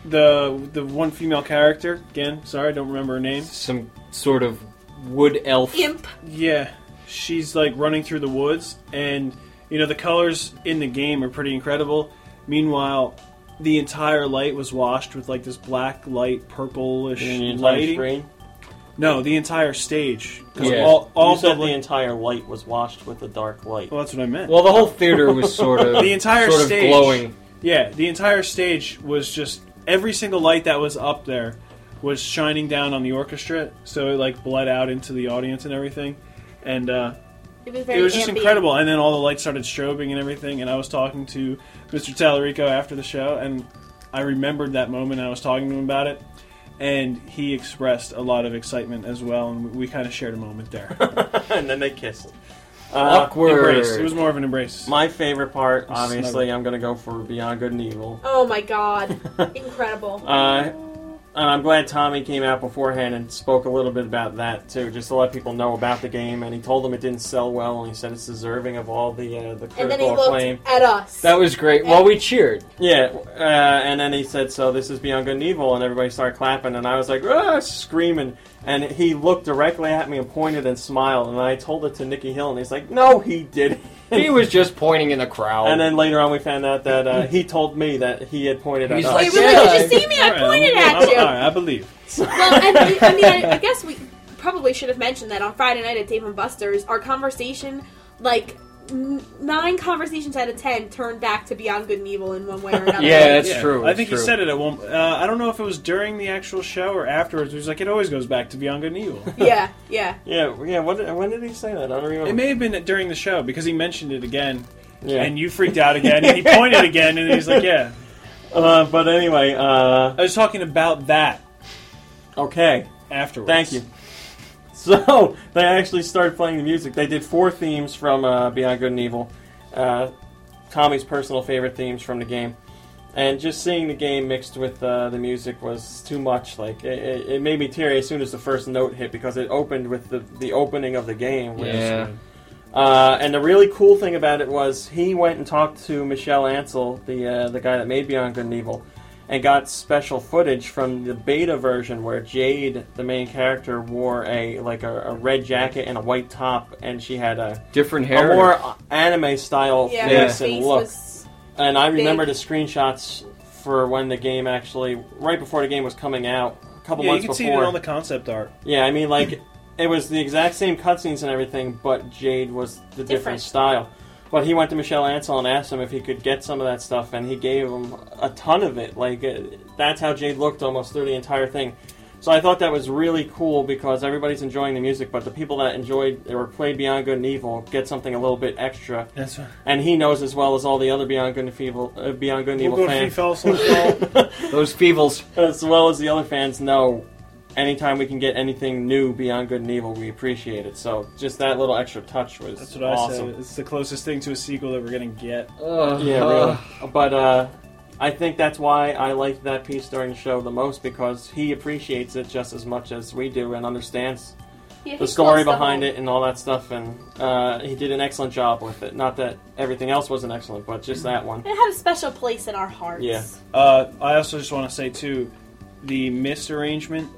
the the one female character, again, sorry, I don't remember her name. Some sort of wood elf. Imp. Yeah, she's like running through the woods, and you know the colors in the game are pretty incredible. Meanwhile, the entire light was washed with like this black light, purplish In the entire lighting. screen? No, the entire stage. 'Cause Yeah. all, all you said the, the entire light was washed with a dark light. well, that's what I meant. Well, the whole theater was sort of The entire sort of stage. glowing. Yeah, the entire stage was just every single light that was up there was shining down on the orchestra, so it like bled out into the audience and everything, and uh, It was very it was just ambient. incredible. And then all the lights started strobing and everything, and I was talking to Mister Tallarico after the show, and I remembered that moment. And I was talking to him about it, and he expressed a lot of excitement as well, and we kind of shared a moment there. And then they kissed. Uh, Awkward. Embrace. It was more of an embrace. my favorite part, Snuggle. obviously, I'm going to go for Beyond Good and Evil. Oh my god. Incredible. Uh, and I'm glad Tommy came out beforehand and spoke a little bit about that too, just to let people know about the game. And he told them it didn't sell well, and he said it's deserving of all the uh, the and then he critical looked acclaim. at us. That was great. Well, we cheered. Yeah, uh, and then he said, "So this is Beyond Good and Evil," and everybody started clapping, and I was like, "Ah!" screaming. And he looked directly at me and pointed and smiled, and I told it to Nicky Hill, and he's like, "No, he didn't." He was just pointing in the crowd. And then later on, we found out that uh, he told me that he had pointed at He's us. like, Wait, really? yeah. Did you see me? I All right, pointed I'm- at I'm- you. all right, I believe. Well, and I, I mean, I, I guess we probably should have mentioned that on Friday night at Dave and Buster's, our conversation, like n- nine conversations out of ten, turned back to Beyond Good and Evil in one way or another. Yeah, that's Yeah, true. I It's think true. he said it at one. Uh, I don't know if it was during the actual show or afterwards. He was like, "It always goes back to Beyond Good and Evil." yeah, yeah. Yeah, yeah. What did, when did he say that? I don't remember. It may have been during the show because he mentioned it again, yeah. and you freaked out again, and he pointed again, and he's like, "Yeah." Uh, but anyway, uh, I was talking about that okay. afterwards. Thank you. So they actually started playing the music. They did four themes from uh, Beyond Good and Evil. Uh, Tommy's personal favorite themes from the game, and just seeing the game mixed with uh, the music was too much. Like it, it it made me teary as soon as the first note hit because it opened with the the opening of the game. Which, Yeah. Uh, and the really cool thing about it was he went and talked to Michelle Ansel, the uh, the guy that made Beyond Good and Evil, and got special footage from the beta version where Jade, the main character, wore a like a, a red jacket and a white top, and she had a, Different a hair. more anime style Yeah, face her and face look. was... And I big. remember the screenshots for when the game actually, right before the game was coming out, a couple Yeah, you months can see it before. in all the concept art. Yeah, I mean, like, it was the exact same cutscenes and everything, but Jade was the different, Different. style. But he went to Michelle Ansel and asked him if he could get some of that stuff, and he gave him a ton of it. Like, uh, that's how Jade looked almost through the entire thing. So I thought that was really cool because everybody's enjoying the music, but the people that enjoyed or played Beyond Good and Evil get something a little bit extra. That's right. And he knows as well as all the other Beyond Good and Evil, uh, Beyond Good and We'll Evil go fans, free false Those feebles. as well as the other fans know, anytime we can get anything new Beyond Good and Evil, we appreciate it. So just that little extra touch was That's what I awesome. said. It's the closest thing to a sequel that we're gonna get. Uh, Yeah, uh, really. But uh, I think that's why I liked that piece during the show the most, because he appreciates it just as much as we do and understands Yeah, the he's story close to behind home. it and all that stuff. And uh, he did an excellent job with it. Not that everything else wasn't excellent, but just that one. It had a special place in our hearts. Yeah. Uh, I also just want to say too, the mist arrangement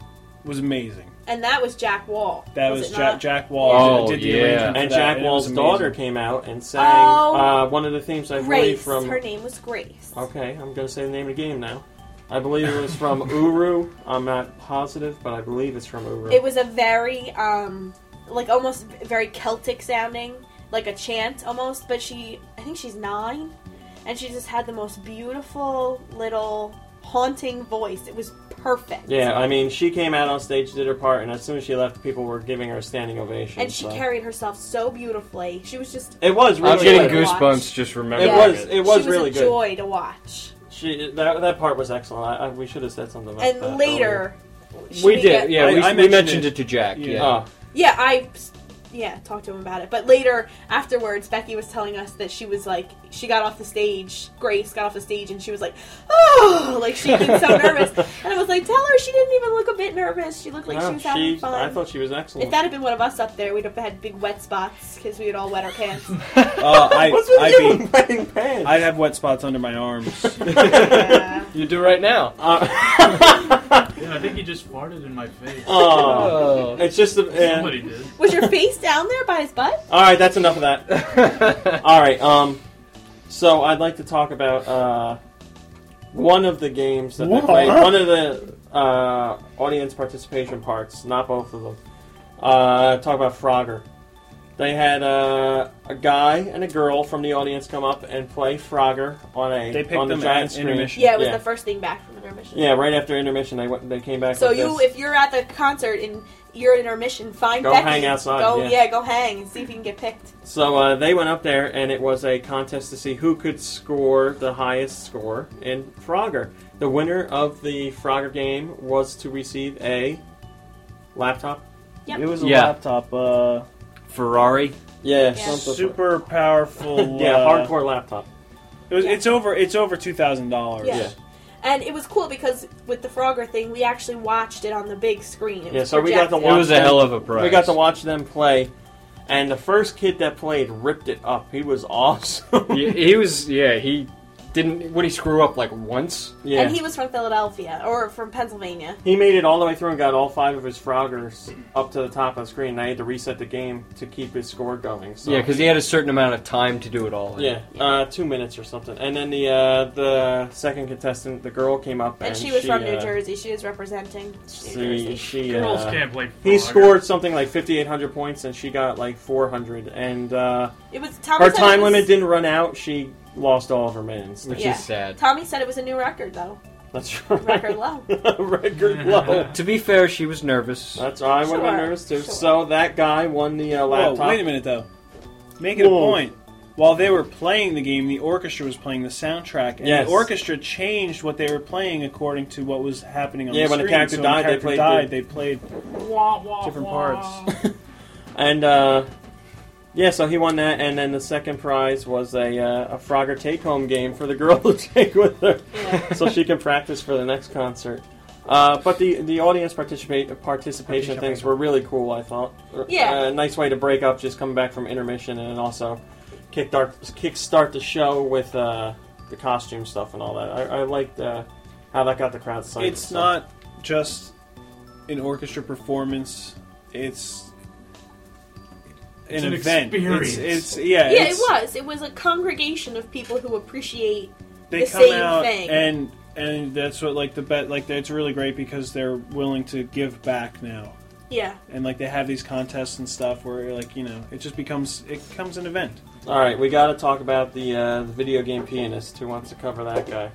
was amazing. And that was Jack Wall. That was was, it Jack, not? Jack Wall Oh, did the yeah. arrangement for And that, Jack and it was Wall's amazing. daughter came out and sang Oh. uh, one of the themes, I believe, Grace. from... Her name was Grace. Okay, I'm going to say the name of the game now. I believe it was from Uru. I'm not positive, but I believe it's from Uru. It was a very, um, like almost very Celtic sounding, like a chant almost. But she, I think she's nine, and she just had the most beautiful little haunting voice. It was perfect. Yeah, I mean, she came out on stage, did her part, and as soon as she left, people were giving her a standing ovation. And she so. carried herself so beautifully. She was just. It was really I'm getting good. Watch. goosebumps just remembering It Yeah. was. It was she really was a good. joy to watch. She that that part was excellent. I, I, we should have said something about And that later, should We did, get- yeah. I- we, I we mentioned mentioned it. it, to Jack. Yeah. Yeah. Oh, Yeah, I. Yeah, talked to him about it. But later, afterwards, Becky was telling us that she was like, she got off the stage, Grace got off the stage, and she was like, oh, like shaking so nervous. And I was like, tell her she didn't even look a bit nervous. She looked like no, she was having she. fun. I thought she was excellent. If that had been one of us up there, we'd have had big wet spots because we had all wet our pants. Uh, I, What's with I'd you be, and wedding pants? I'd have wet spots under my arms. Uh, You do right now. Yeah, I think he just farted in my face. Oh, it's just. A, eh. Somebody did. was your face down there by his butt? All right, that's enough of that. All right, um, so I'd like to talk about uh, one of the games that they What? played. One of the uh, audience participation parts, not both of them. Uh, talk about Frogger. They had uh, a guy and a girl from the audience come up and play Frogger on a They picked on the them giant at screen. intermission. Yeah, it was Yeah. the first thing back from intermission. Yeah, right after intermission, they went. They came back. So with you, this. if you're at the concert and you're at intermission, find Go Becky. hang outside, Go, yeah. go hang and see if you can get picked. So uh, they went up there, and it was a contest to see who could score the highest score in Frogger. The winner of the Frogger game was to receive a laptop. Yep. It was a Yeah. laptop. Uh, Ferrari. Yeah, Yeah. something. super powerful. yeah, uh, hardcore laptop. It was, Yeah. It's over. It's over two thousand dollars. Yeah. Yeah. And it was cool because with the Frogger thing, we actually watched it on the big screen. It Yeah, was so we got to projected. It watch was a them- hell of a prize. We got to watch them play, and the first kid that played ripped it up. He was awesome. he, he was. Yeah, he didn't. Would he screw up like once? yeah. And he was from Philadelphia, or from Pennsylvania. He made it all the way through and got all five of his Froggers up to the top of the screen. And I had to reset the game to keep his score going. So. Yeah, because he had a certain amount of time to do it all. in. Yeah, uh, two minutes or something. And then the uh, the second contestant, the girl, came up and, And she was from New uh, Jersey. She was representing New She, Jersey. she Girls uh, can't play. he Frogger. scored something like fifty-eight hundred points, and she got like four hundred. And uh, It was Tommy her said time it was, limit didn't run out. She lost all of her mins. Which Yeah. is sad. Tommy said it was a new record, though. That's right. Record low. Record low. To be fair, she was nervous. That's I would have been Sure, nervous too. sure. So that guy won the uh, Whoa, laptop. wait a minute though. Make it Whoa. a point. While they were playing the game, the orchestra was playing the soundtrack, and Yes. the orchestra changed what they were playing according to what was happening on Yeah, the when the screen. character so died, when they the played character died, the- they played Wah, wah, different wah. parts. And uh, yeah, so he won that. And then the second prize was a uh, a Frogger take-home game for the girl to take with her, Yeah. so she can practice for the next concert. Uh, but the the audience participate participation things were really cool. I thought. Yeah. a nice way to break up, just coming back from intermission, and then also kickstart kickstart the show with uh, the costume stuff and all that. I, I liked uh, how that got the crowd psyched. It's so. not just an orchestra performance; it's an, It's an event. experience. It's, it's yeah. Yeah, it's, it was. It was a congregation of people who appreciate. They the come same out thing. and and that's what like the bet like it's really great because they're willing to give back now. Yeah. And like they have these contests and stuff where like you know it just becomes it becomes an event. All right, we got to talk about the, uh, the video game pianist. Who wants to cover that guy?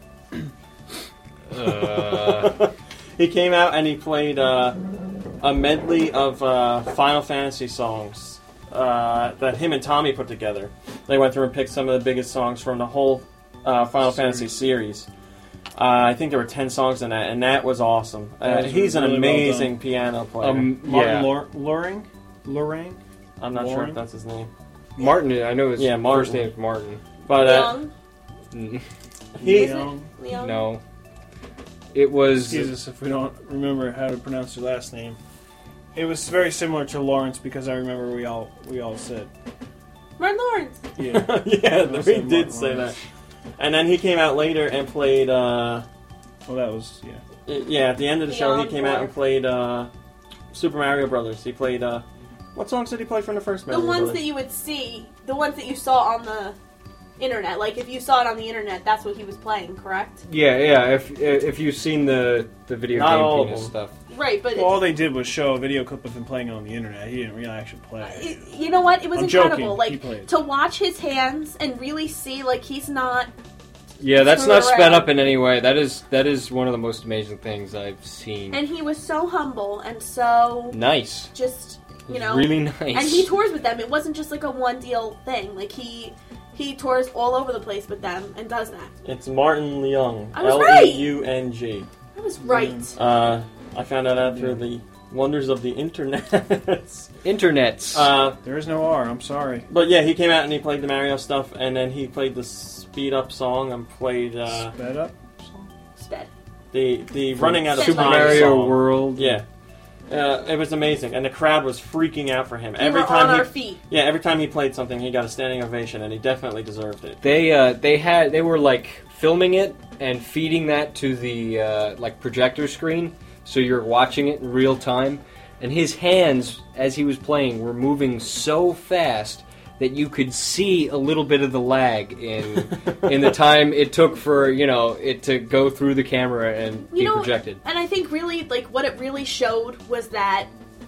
Uh, He came out and he played uh, a medley of uh, Final Fantasy songs uh, that him and Tommy put together. They went through and picked some of the biggest songs from the whole uh, Final Fantasy series. Uh, I think there were ten songs in that, and that was awesome. That Uh, was he's an really well amazing done. piano player. um, Martin yeah. Lor- Loring, Lorang. I'm not sure Lauren? if that's his name, Martin. I know his Yeah, Martin. first name is Martin. but uh, Leon. N- he Is it? Leon. Leon. No. It was. Excuse us if we don't remember how to pronounce your last name. It was very similar to Lawrence because I remember we all we all said Martin Lawrence. yeah. yeah, We'll we say did Martin say that. Lawrence. And then he came out later and played. Uh, Well, that was yeah. yeah, at the end of the show, he Beyond came out War. and played uh, Super Mario Brothers. He played. Uh, what songs did he play from the first The Mario ones Brothers? that you would see, the ones that you saw on the internet. Like if you saw it on the internet, that's what he was playing, correct? Yeah, yeah. If if you've seen the the video Not all game of penis them. stuff, Right, but Well, all they did was show a video clip of him playing it on the internet. He didn't really actually play. it, you know what? It was I'm incredible. joking. He Like played. to watch his hands and really see like he's not Yeah, that's Screw not sped around. up in any way. That is that is one of the most amazing things I've seen. And he was so humble and so Nice. just, you It's know. really nice. And he tours with them. It wasn't just like a one deal thing. Like he he tours all over the place with them and does that. It's Martin Leung. I was L right. E U N G. I was right. Uh, I found that out through the wonders of the internet. Internets. uh, There is no R. I'm sorry. but yeah, he came out and he played the Mario stuff, and then he played the speed up song and played uh, Sped up. Sped. the the running out of Super time Mario song. World. Yeah. Uh, it was amazing, and the crowd was freaking out for him. We every were time on he, our feet. yeah, every time he played something, he got a standing ovation, and he definitely deserved it. They uh, they had they were like filming it and feeding that to the uh, like projector screen, so you're watching it in real time. And his hands, as he was playing, were moving so fast that you could see a little bit of the lag in in the time it took for you know it to go through the camera and You be know, projected. And I think really, like, what it really showed was that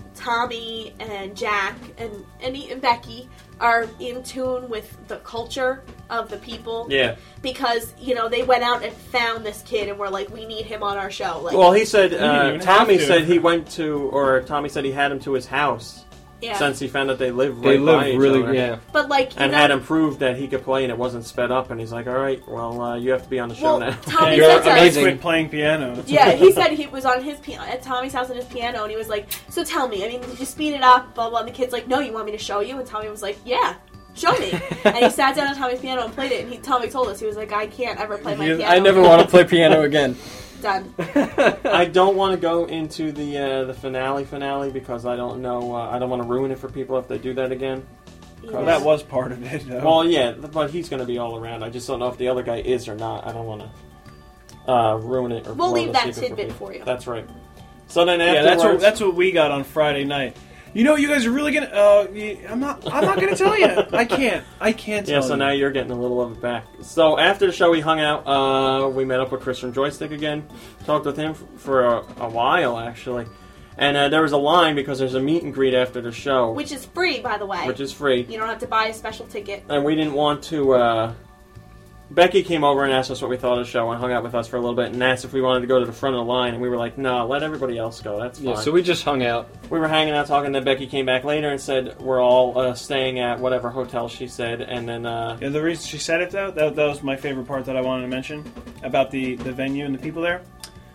Tommy and Jack and, and, and Becky are in tune with the culture of the people. Yeah. Because, you know, they went out and found this kid and were like, we need him on our show. Like, Well, he said, didn't uh, even Tommy have to. said he went to, or Tommy said he had him to his house yeah. since he found that they live They right by live each really other. yeah. But, like, you And know, had him prove that he could play and it wasn't sped up, and he's like, all right, well, uh, you have to be on the show well, now. Tommy You're said to us- amazing. Quit playing piano. Yeah, he said he was on his piano at Tommy's house on his piano, and he was like, "So tell me, I mean, did you speed it up?" Blah blah. And the kid's like, "No, you want me to show you?" And Tommy was like, "Yeah, show me." And he sat down on Tommy's piano and played it. And he Tommy told us he was like, "I can't ever play my You- piano." I never want to play piano again. Done. I don't want to go into the uh, the finale finale because I don't know. Uh, I don't want to ruin it for people if they do that again. Well, that was part of it, though. Well, yeah, but he's going to be all around. I just don't know if the other guy is or not. I don't want to uh, ruin it. Or We'll blow leave the that secret tidbit people. for you. That's right. So then yeah, afterwards, that's what that's what we got on Friday night. You know, you guys are really gonna. Uh, y- I'm not. I'm not gonna tell you. I can't. I can't tell yeah. So you. now you're getting a little of it back. So after the show, we hung out. Uh, we met up with Chris from Joystick again. Talked with him f- for a, a while actually, and uh, there was a line because there's a meet and greet after the show, Which is free, by the way. which is free. You don't have to buy a special ticket. And we didn't want to. Uh, Becky came over and asked us what we thought of the show and hung out with us for a little bit and asked if we wanted to go to the front of the line, and we were like, "No, let everybody else go. That's fine." Yeah, so we just hung out. we were hanging out talking. Then Becky came back later and said we're all uh, staying at whatever hotel she said, and then uh, Yeah, the reason she said it though, that, that was my favorite part that I wanted to mention about the, the venue and the people there.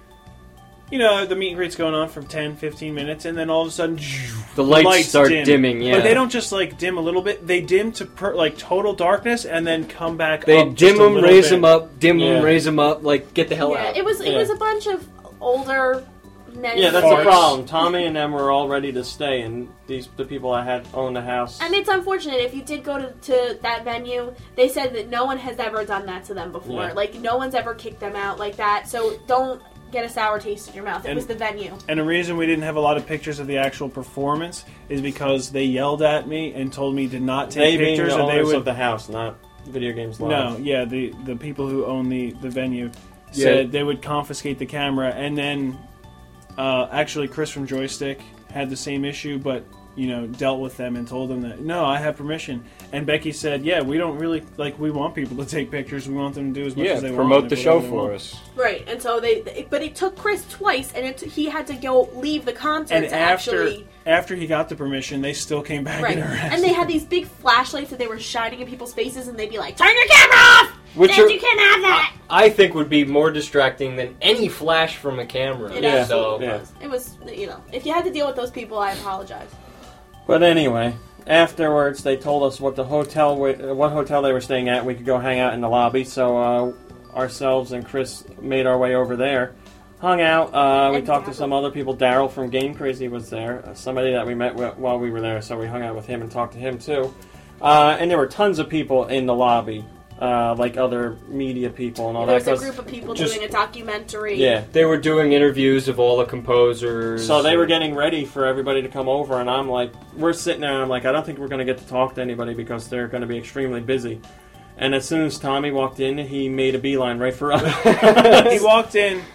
You know, the meet and greet's going on for ten, fifteen minutes, and then all of a sudden, The lights, start dimming. Yeah, But they don't just like dim a little bit; they dim to per, like total darkness, and then come back. They up dim just a them, little raise bit. them up, dim Yeah. them, raise them up. Like get the hell Yeah, out. it was it Yeah. was a bunch of older men. yeah, that's Farts. the problem. Tommy and them were all ready to stay, and these the people that had owned the house. And it's unfortunate if you did go to, to that venue. They said that no one has ever done that to them before. Yeah. Like no one's ever kicked them out like that. So don't get a sour taste in your mouth. It And- was the venue. And the reason we didn't have a lot of pictures of the actual performance is because they yelled at me and told me to not they take being pictures, the or they owners would. of the house, not Video Games Live. No, yeah, the the people who own the the venue Yeah. said they would confiscate the camera, and then uh, actually Chris from Joystick had the same issue, but you know dealt with them and told them that no, I have permission. And Becky said, yeah, we don't really like we want people to take pictures. We want them to do as much yeah, as they promote want. the if show whatever they for want. us. Right, and so they, they- but it took Chris twice, and it, he had to go leave the concert And to after actually. after he got the permission, they still came back Right, and harassed and they him. had these big flashlights that they were shining in people's faces, and they'd be like, "Turn your camera off! Which Dad, are- you can't have that." I think would be more distracting than any flash from a camera. It Yeah. absolutely Yeah. was. It was, you know, if you had to deal with those people, I apologize. But anyway, afterwards they told us what the hotel, wa- what hotel they were staying at. We could go hang out in the lobby. So uh, ourselves and Chris made our way over there, hung out. Uh, we And talked to Daryl. some other people. Daryl from Game Crazy was there, uh, somebody that we met wi- while we were there. So we hung out with him and talked to him too. Uh, and there were tons of people in the lobby, uh, like other media people and all There that. was a 'cause- group of people just- doing a documentary. yeah. They were doing interviews of all the composers. So they were getting ready for everybody to come over, and I'm like, we're sitting there, and I'm like, I don't think we're going to get to talk to anybody because they're going to be extremely busy. And as soon as Tommy walked in, he made a beeline right for us. He walked in.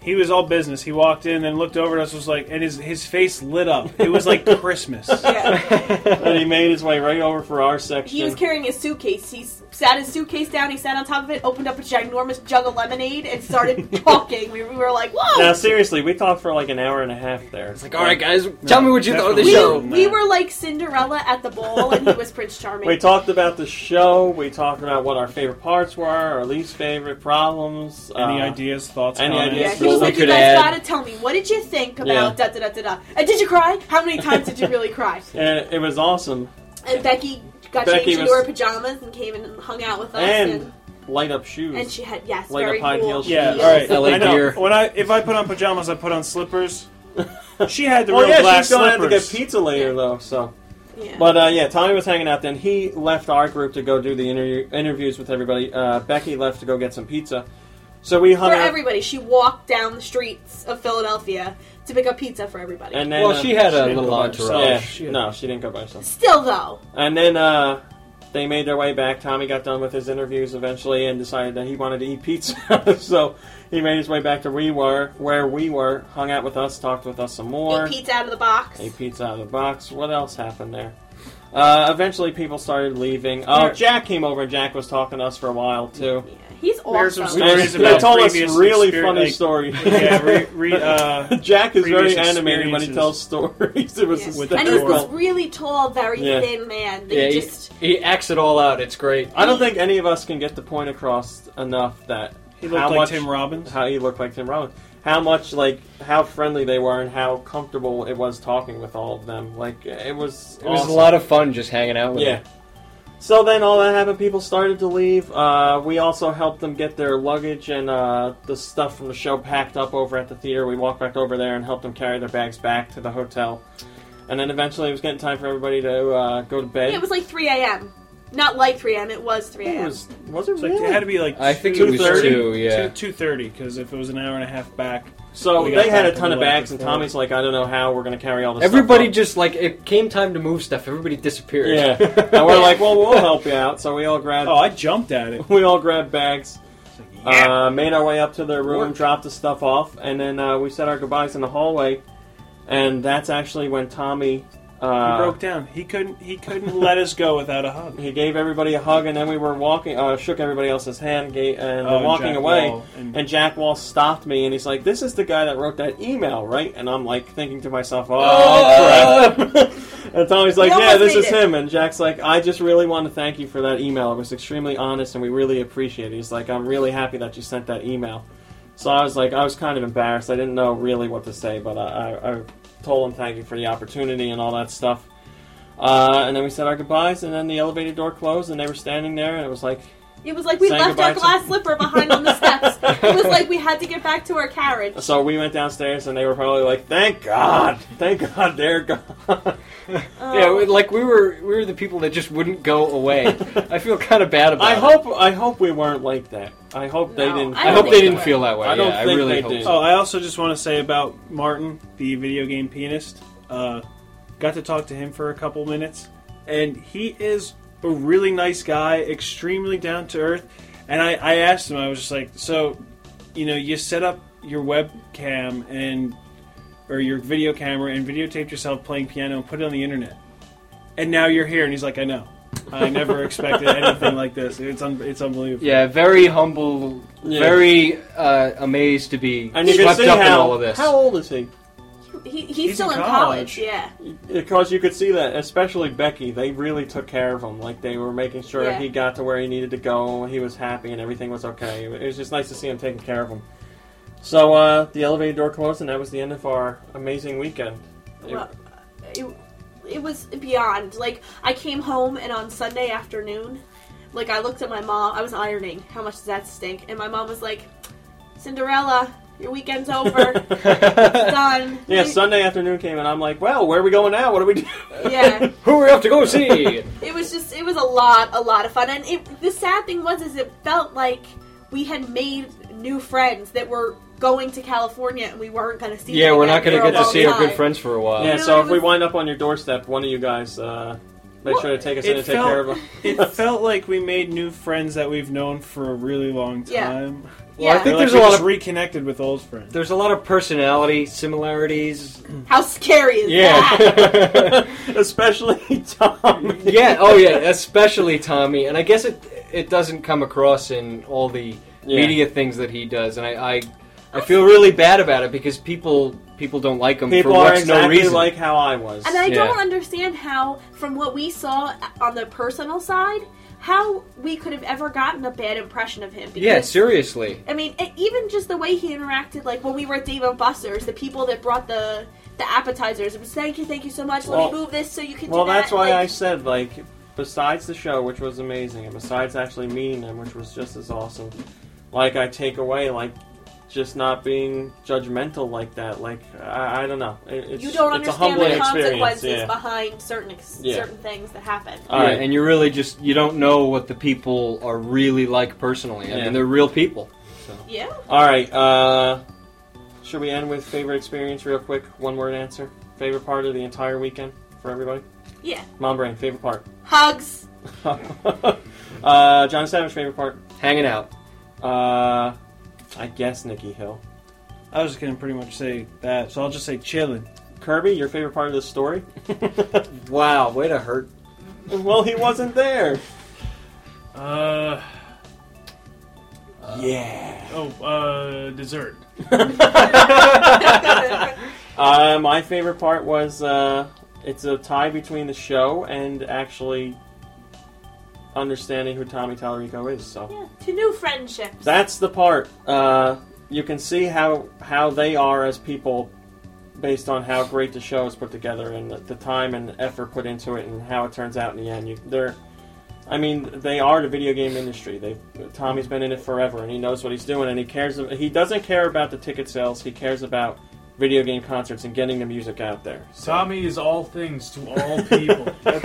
he was all business. He walked in and looked over at us, was like, and his his face lit up. It was like Christmas. Yeah. And he made his way right over for our section. He was carrying his suitcase. He sat his suitcase down, he sat on top of it, opened up a ginormous jug of lemonade, and started talking. We, we were like, whoa! Now, seriously, we talked for like an hour and a half there. It's like, all right, guys, tell me what you thought of the definitely. show. We, we were like Cinderella at the ball, and he was Prince Charming. We talked about the show. We talked about what our favorite parts were, our least favorite problems. Any uh, ideas, thoughts, any comments? ideas? Yeah, he was What we like, you could guys add. gotta tell me, what did you think about Yeah. da da da da da? And did you cry? How many times did you really cry? And it was awesome. And Becky got Becky changed into was- her pajamas and came and hung out with us. And And, light up shoes. and she had, yes, Light very up high cool. heel shoes. Yeah, heels. all right. L A I know. gear. When I if I put on pajamas, I put on slippers. She had the well, real yeah, glass she's going to have to slippers. get pizza later, Yeah. though, so... Yeah. But uh, yeah, Tommy was hanging out then. He left our group to go do the interview, interviews with everybody. Uh, Becky left to go get some pizza. So we hung for out. everybody. She walked down the streets of Philadelphia to pick up pizza for everybody. And then, Well, uh, she had a didn't little go by entourage. herself. Yeah, She had- no, she didn't go by herself. Still, though. And then uh, they made their way back. Tommy got done with his interviews eventually and decided that he wanted to eat pizza. So he made his way back to we were, where we were, hung out with us, talked with us some more. Ate pizza out of the box. Ate pizza out of the box. What else happened there? Uh, eventually, people started leaving. Oh, Jack came over, and Jack was talking to us for a while, too. Yeah, he's There's some awesome. And Stories they about told us previous really experience- funny like- stories. Yeah, re, re, uh, Jack is very previous animated when he experiences. tells stories. It was Yeah. just With the And he's this difficult. really tall, very Yeah. thin man. That Yeah, you he, just he acts it all out. It's great. I don't think any of us can get the point across enough that he looked how like much, Tim Robbins. How he looked like Tim Robbins. How much, like, how friendly they were and how comfortable it was talking with all of them. Like, it was It was awesome. a lot of fun just hanging out with Yeah. him. So then all that happened, people started to leave. Uh, we also helped them get their luggage and uh, the stuff from the show packed up over at the theater. We walked back over there and helped them carry their bags back to the hotel. And then eventually it was getting time for everybody to uh, go to bed. it was like three a.m. Not like three a.m. It was three It a.m. was, was it It's like, really? it had to be like I think two it was thirty? two, yeah. two thirty because if it was an hour and a half back, So We got they had a back ton a of little bags, and before. Tommy's like, I don't know how we're going to carry all this Everybody stuff up. just, like, it came time to move stuff. Everybody disappeared. Yeah. And we're like, well, we'll help you out. So we all grabbed oh, I jumped at it. we all grabbed bags, Yeah. uh, made our way up to their room, Work. dropped the stuff off, and then uh, we said our goodbyes in the hallway. And that's actually when Tommy uh, he broke down. He couldn't. He couldn't let us go without a hug. he gave everybody a hug, and then we were walking, uh, shook everybody else's hand, gave, and Oh, we're walking Jack away. Wall and- And Jack Wall stopped me, and he's like, "This is the guy that wrote that email, right?" And I'm like thinking to myself, "Oh, crap!" And Tommy's like, We "Yeah, almost this made is it. him." And Jack's like, "I just really want to thank you for that email. It was extremely honest, and we really appreciate it." He's like, "I'm really happy that you sent that email." So I was like, I was kind of embarrassed. I didn't know really what to say, but I, I, I told him thank you for the opportunity and all that stuff. Uh, and then we said our goodbyes, and then the elevator door closed, and they were standing there, and it was like, It was like we Saying left goodbye our to- glass slipper behind on the steps. It was like we had to get back to our carriage. so we went downstairs, and they were probably like, "Thank God, thank God, they're gone." Yeah, we- like we were, we were the people that just wouldn't go away. I feel kind of bad about I it. hope, I hope we weren't like that. I hope they No, didn't. I I don't hope think they they didn't were. feel that way. I don't yeah, I think really they hope did. so. Oh, I also just want to say about Martin, the video game pianist. Uh, got to talk to him for a couple minutes, and he is a really nice guy, extremely down to earth. And I, I asked him, I was just like, so, you know, you set up your webcam and or your video camera and videotaped yourself playing piano and put it on the internet, and now you're here. And he's like, I know. I never expected anything like this. It's un- it's unbelievable. Yeah, very humble, Yeah. very uh, amazed to be And you can swept see up in how, all of this. how old is he? He, he's, He's still in in college. college. Yeah. Because you could see that, especially Becky, they really took care of him. Like, they were making sure Yeah. he got to where he needed to go, he was happy, and everything was okay. It was just nice to see him taking care of him. So, uh, the elevator door closed, and that was the end of our amazing weekend. It- Well, it, it was beyond. Like, I came home, and on Sunday afternoon, like, I looked at my mom. I was ironing. How much does that stink? And my mom was like, Cinderella, your weekend's over. It's done. yeah, We- Sunday afternoon came, and I'm like, well, where are we going now? What do we do? Yeah. Who are we off to go see? It was just, it was a lot, a lot of fun. And it, the sad thing was, is it felt like we had made new friends that were going to California, and we weren't going to see Yeah, them we're again not going for to a get to long see our good time. friends for a while. Yeah, know, so it if we was- wind up on your doorstep, one of you guys uh, make Well, sure to take us it in and take felt- care of them. It felt like we made new friends that we've known for a really long Yeah. time. Well, I Yeah. think We're like there's we a lot just of reconnected with old friends. there's a lot of personality similarities. How scary is that? Yeah. Especially Tom. Yeah, oh yeah, especially Tommy. And I guess it it doesn't come across in all the Yeah. media things that he does, and I, I I feel really bad about it because people people don't like him People for are what's exactly no reason. like how I was. And I Yeah. don't understand how, from what we saw on the personal side, how we could have ever gotten a bad impression of him. Because, Yeah, seriously. I mean, e- even just the way he interacted, like when we were at Dave and Buster's, the people that brought the the appetizers, it was thank you, thank you so much. Let Well- me move this so you can. Well, do that. that's why like, I said, like, besides the show, which was amazing, and besides actually meeting them, which was just as awesome, like, I take away, like, just not being judgmental like that. Like, I, I don't know. It, it's, you don't it's a understand humbling the experience. consequences Yeah. behind certain ex- Yeah. certain things that happen. All yeah, right. and you really just you don't know what the people are really like personally. I Yeah. mean, they're real people. So. Yeah. All right. Uh, should we end with favorite experience real quick? One word answer. Favorite part of the entire weekend for everybody? Yeah. Mom Brain, favorite part. Hugs. uh, John Savage, favorite part. Hanging out. Uh, I guess Nikki Hill. I was going to pretty much say that, so I'll just say chilling. Kirby, your favorite part of the story? Wow, way to hurt. Well, he wasn't there. Uh, Yeah. oh, uh, dessert. Uh, my favorite part was uh, it's a tie between the show and actually understanding who Tommy Tallarico is. So Yeah. To new friendships. that's the part. Uh, you can see how how they are as people based on how great the show is put together and the, the time and effort put into it and how it turns out in the end. You, they're, I mean, they are the video game industry. They Tommy's been in it forever and he knows what he's doing and he cares. He doesn't care about the ticket sales. He cares about video game concerts and getting the music out there. So, Tommy is all things to all people. and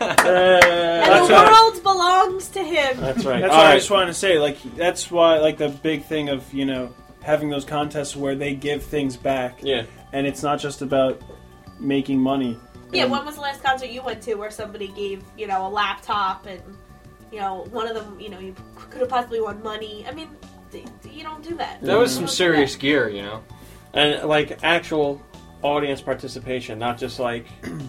That's the right. world belongs to him. that's right. That's All what I right. just wanted to say. Like that's why, like the big thing of you know having those contests where they give things back, Yeah. and it's not just about making money. Yeah, And- when was the last concert you went to where somebody gave, you know, a laptop and, you know, one of them, you know, you could have possibly won money. I mean, th- you don't do that. That was You some don't do serious that. gear, you know. And like actual audience participation, not just like.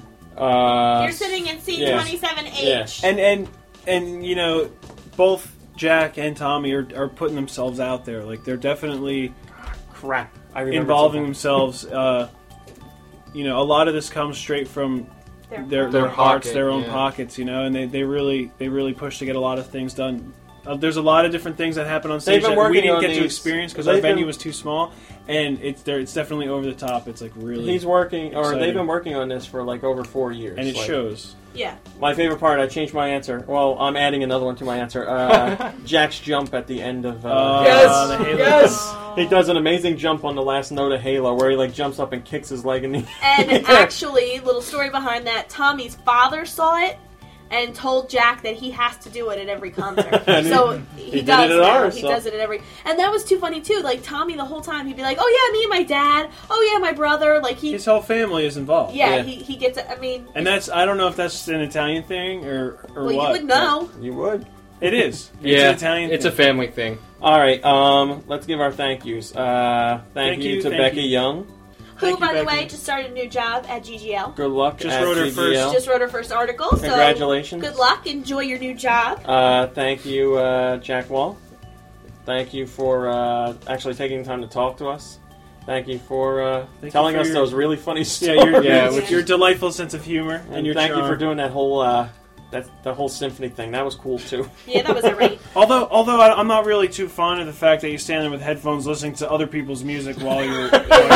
Uh, You're sitting in seat yeah. twenty-seven H. Yeah. and and and you know, both Jack and Tommy are, are putting themselves out there. Like they're definitely crap. I remember involving something. themselves. Uh, you know, a lot of this comes straight from Their- their Their their hearts, pocket, their own yeah. pockets. You know, and they, they really they really push to get a lot of things done. Uh, there's a lot of different things that happen on stage been that we working didn't on get to these- experience because our they've venue been- was too small, and it's there. It's definitely over the top. It's like really, He's working, or Exciting. they've been working on this for like over four years. and it Like, shows. Yeah. My favorite part, I changed my answer. Well, I'm adding another one to my answer. Uh, Jack's jump at the end of. Uh, Uh, Yes! the Halo. Yes! He does an amazing jump on the last note of Halo, where he like jumps up and kicks his leg in the. And actually, little story behind that, Tommy's father saw it and told Jack that he has to do it at every concert. And he- so he, he did does it at now. ours, He so- does it at every, and that was too funny too. Like Tommy, the whole time he'd be like, "Oh yeah, me and my dad. Oh yeah, my brother." Like he, His whole family is involved. yeah, Yeah. he he gets. it. I mean, And that's I don't know if that's an Italian thing or or well, what. you would know. You would. It is. It's Yeah, an Italian. it's thing. a family thing. All right. Um, let's give our thank yous. Uh, thank, Thank you, you, to thank Becky you. Young. Who, Thank you, by the Becky. way, just started a new job at G G L. Good luck. Just at wrote her G G first- L. Just wrote her first article. So Congratulations. good luck. Enjoy your new job. Uh, thank you, uh, Jack Wall. Thank you for uh, actually taking the time to talk to us. Thank you for uh, Thank telling you for us your- those really funny Yeah, stories. your, Yeah, yeah, with with your delightful sense of humor and, and your thank you charm. for doing that whole uh, that the whole symphony thing. That was cool too. Yeah, that was a rate. Although, although I, I'm not really too fond of the fact that you stand there with headphones listening to other people's music while you're.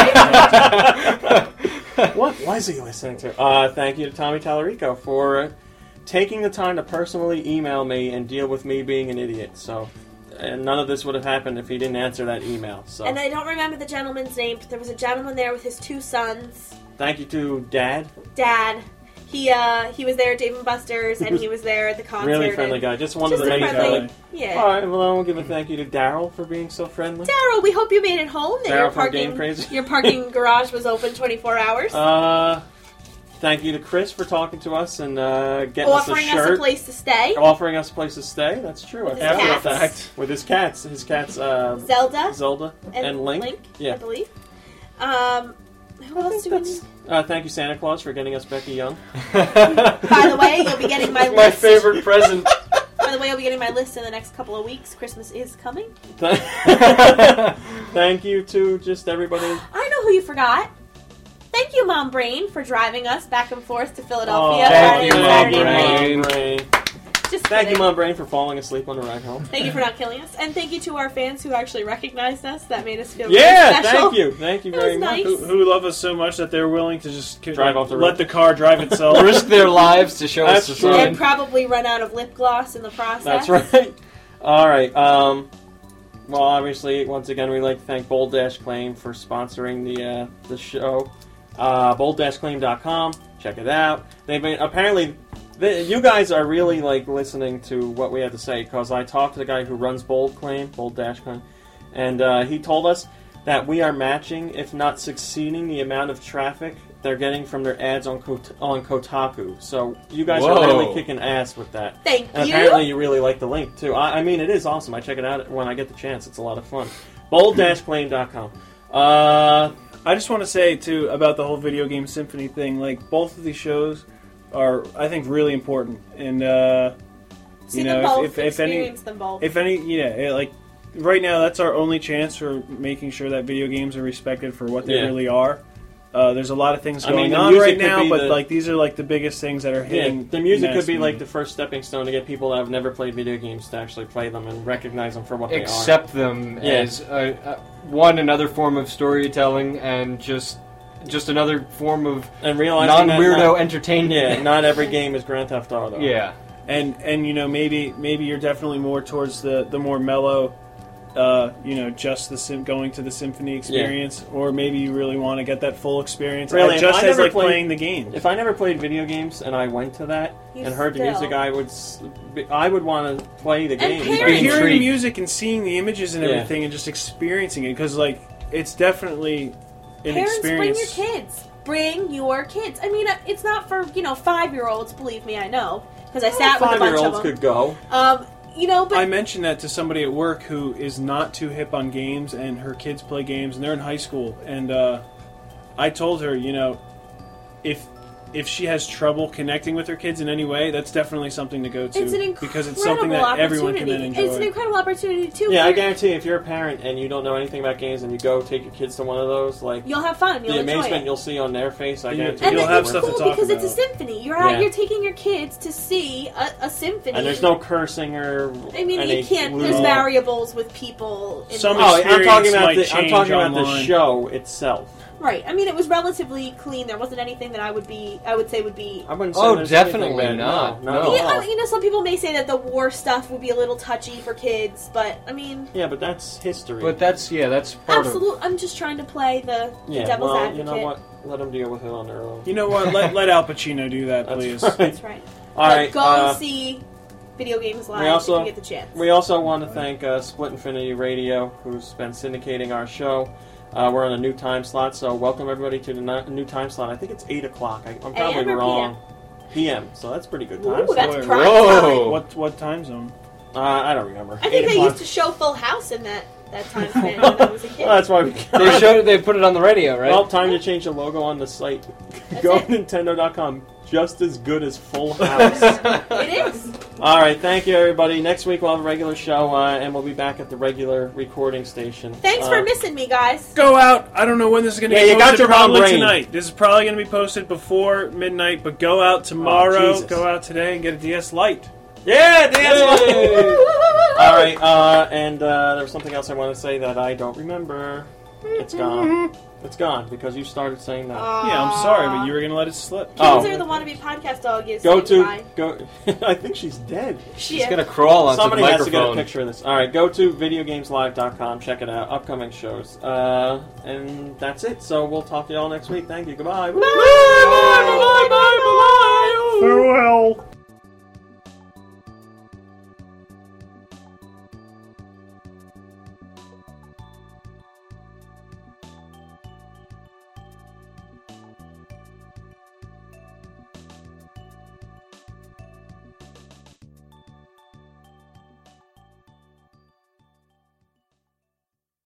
while you're What was he listening to? Uh, thank you to Tommy Tallarico for uh, taking the time to personally email me and deal with me being an idiot. So, and none of this would have happened if he didn't answer that email. So, And I don't remember the gentleman's name, but there was a gentleman there with his two sons. thank you to Dad, Dad. He uh he was there at Dave and Buster's, and he was there at the concert. really friendly and guy. Just one Just of the a many. friendly- Like, Yeah. all right, well, we'll give a thank you to Daryl for being so friendly. Daryl, we hope you made it home. That Daryl your from parking Game Crazy. your parking garage was open twenty-four hours. Uh, thank you to Chris for talking to us and uh, getting Offering us a shirt. us a place to stay. Offering us a place to stay. That's true. With I his forgot cats. about that. With his cats. His cats, uh, Zelda Zelda and, and, Link. Link, Yeah. I believe. Um, who I else think do we that's- need? Uh, thank you, Santa Claus, for getting us Becky Young. By the way, you'll be getting my My list. favorite present. By the way, you'll be getting my list in the next couple of weeks. Christmas is coming. Thank you to just everybody. I know who you forgot. Thank you, Mom Brain, for driving us back and forth to Philadelphia. Oh, Friday thank you, and Mom Saturday Brain. night. Mom Brain. Just Thank you, kidding. Mom Brain, for falling asleep on the ride home. Thank you for not killing us. And thank you to our fans who actually recognized us. That made us feel Yeah, really special. thank you. Thank you It very was much. nice. Who, who love us so much that they're willing to just Drive like, off the let road. the car drive itself. Risk their lives to show us That's the true. And sign. probably run out of lip gloss in the process. That's right. All right. Um, well, obviously, once again, we'd like to thank Bold Dash Claim for sponsoring the uh, the show. Uh, bold dash claim dot com. Check it out. They've been apparently. They, you guys are really like listening to what we have to say because I talked to the guy who runs Bold Claim, Bold Dash Claim, and uh, he told us that we are matching, if not succeeding, the amount of traffic they're getting from their ads on Kot- on Kotaku. So you guys Whoa. are really kicking ass with that. Thank And you. apparently you really like the link, too. I, I mean, it is awesome. I check it out when I get the chance. It's a lot of fun. bold dash claim dot com. Uh, I just want to say too about the whole video game symphony thing. Like both of these shows are, I think, really important. And uh, See you them know, both. if, if, if any, experience them both. if any, yeah, it, like right now, that's our only chance for making sure that video games are respected for what they Yeah. really are. Uh, there's a lot of things I going mean, the on music right could now, be but the- like these are like the biggest things that are yeah, hitting. the music mass could be like media. the first stepping stone to get people that have never played video games to actually play them and recognize them for what they are. Accept them Yeah. as a, a, one another form of storytelling and just just another form of And realizing that non-weirdo not- entertainment. Yeah, not every game is Grand Theft Auto. Yeah. and and you know maybe maybe you're definitely more towards the the more mellow uh, you know just the sim- going to the symphony experience, or maybe you really want to get that full experience Really, uh, if just I as never like played- playing the game. If I never played video games and I went to that You and heard the still- music, I would s- be- I would want to play the And game. But parents- hearing the Intrigued. music and seeing the images and Yeah. everything and just experiencing it, because like it's definitely an Parents, experience. bring your kids. Bring your kids. I mean, uh, it's not for, you know, five-year-olds, believe me, I know. Because I sat with a bunch of Five-year-olds them. could go. Um, you know, but I mentioned that to somebody at work who is not too hip on games, and her kids play games, and they're in high school. And uh, I told her, you know, if if she has trouble connecting with her kids in any way, that's definitely something to go to, it's an incredible because it's something that everyone can then opportunity. It's an enjoy. incredible opportunity, too. Yeah, for- I guarantee if you're a parent and you don't know anything about games and you go take your kids to one of those, like You'll have fun. You'll the enjoy amazement it. you'll see on their face, I And guarantee And You'll it'll then have be it's stuff worth to cool talk because it's a about. symphony. You're out, Yeah. you're taking your kids to see a, a symphony. And there's no cursing or. I mean, any you can't. There's rude- variables with people. In Some the, Oh, I'm talking experience about might the. I'm change talking about the online. show itself. right. I mean, it was relatively clean. There wasn't anything that I would be. I would say would be. I wouldn't say Oh, there's definitely anything bad. not. No, No. not at Yeah, all. I- you know, some people may say that the war stuff would be a little touchy for kids, but I mean, Yeah, but that's history. But that's yeah, that's part of absolutely. I'm just trying to play the, the yeah, devil's well, advocate. you know what? Let them deal with it on their own. You know what? Let let Al Pacino do that, That's please. right. That's right. All But right. go uh, see Video Games Live we also- if you get the chance. We also want to thank uh, Split Infinity Radio, who's been syndicating our show. Uh, we're on a new time slot, so welcome everybody to the ni- new time slot. I think it's eight o'clock. I, I'm probably A M or wrong. P M. So that's pretty good time. Ooh, So, that's Wait, prime whoa. time. What what time zone? uh, I don't remember. I think eight they o'clock. used to show Full House in that, that time span when I was a kid. Well, that's why we. they showed they put it on the radio, right? Well, time to change the logo on the site. That's Go it. to Nintendo dot com. Just as good as Full House. It is. All right, thank you, everybody. Next week we'll have a regular show, uh, and we'll be back at the regular recording station. Thanks Uh, for missing me, guys. Go out. I don't know when this is going to Yeah, be you posted. got your mom probably brain. tonight. This is probably going to be posted before midnight, but go out tomorrow. Jesus. Go out today and get a D S Lite. Yeah, dance. Yay! All right, uh, and uh, there was something else I want to say that I don't remember. It's gone. It's gone because you started saying that. Yeah, I'm sorry, but you were going to let it slip. Oh. Kids are the wannabe podcast dog is. Go saying to goodbye. go. I think she's dead. She's Yeah. gonna crawl onto Somebody the has to get a microphone. picture of this. All right, go to video games live dot com. Check it out. Upcoming shows. Uh, and that's it. So we'll talk to y'all next week. Thank you. Goodbye. Bye, bye, bye, bye, bye, bye. Farewell.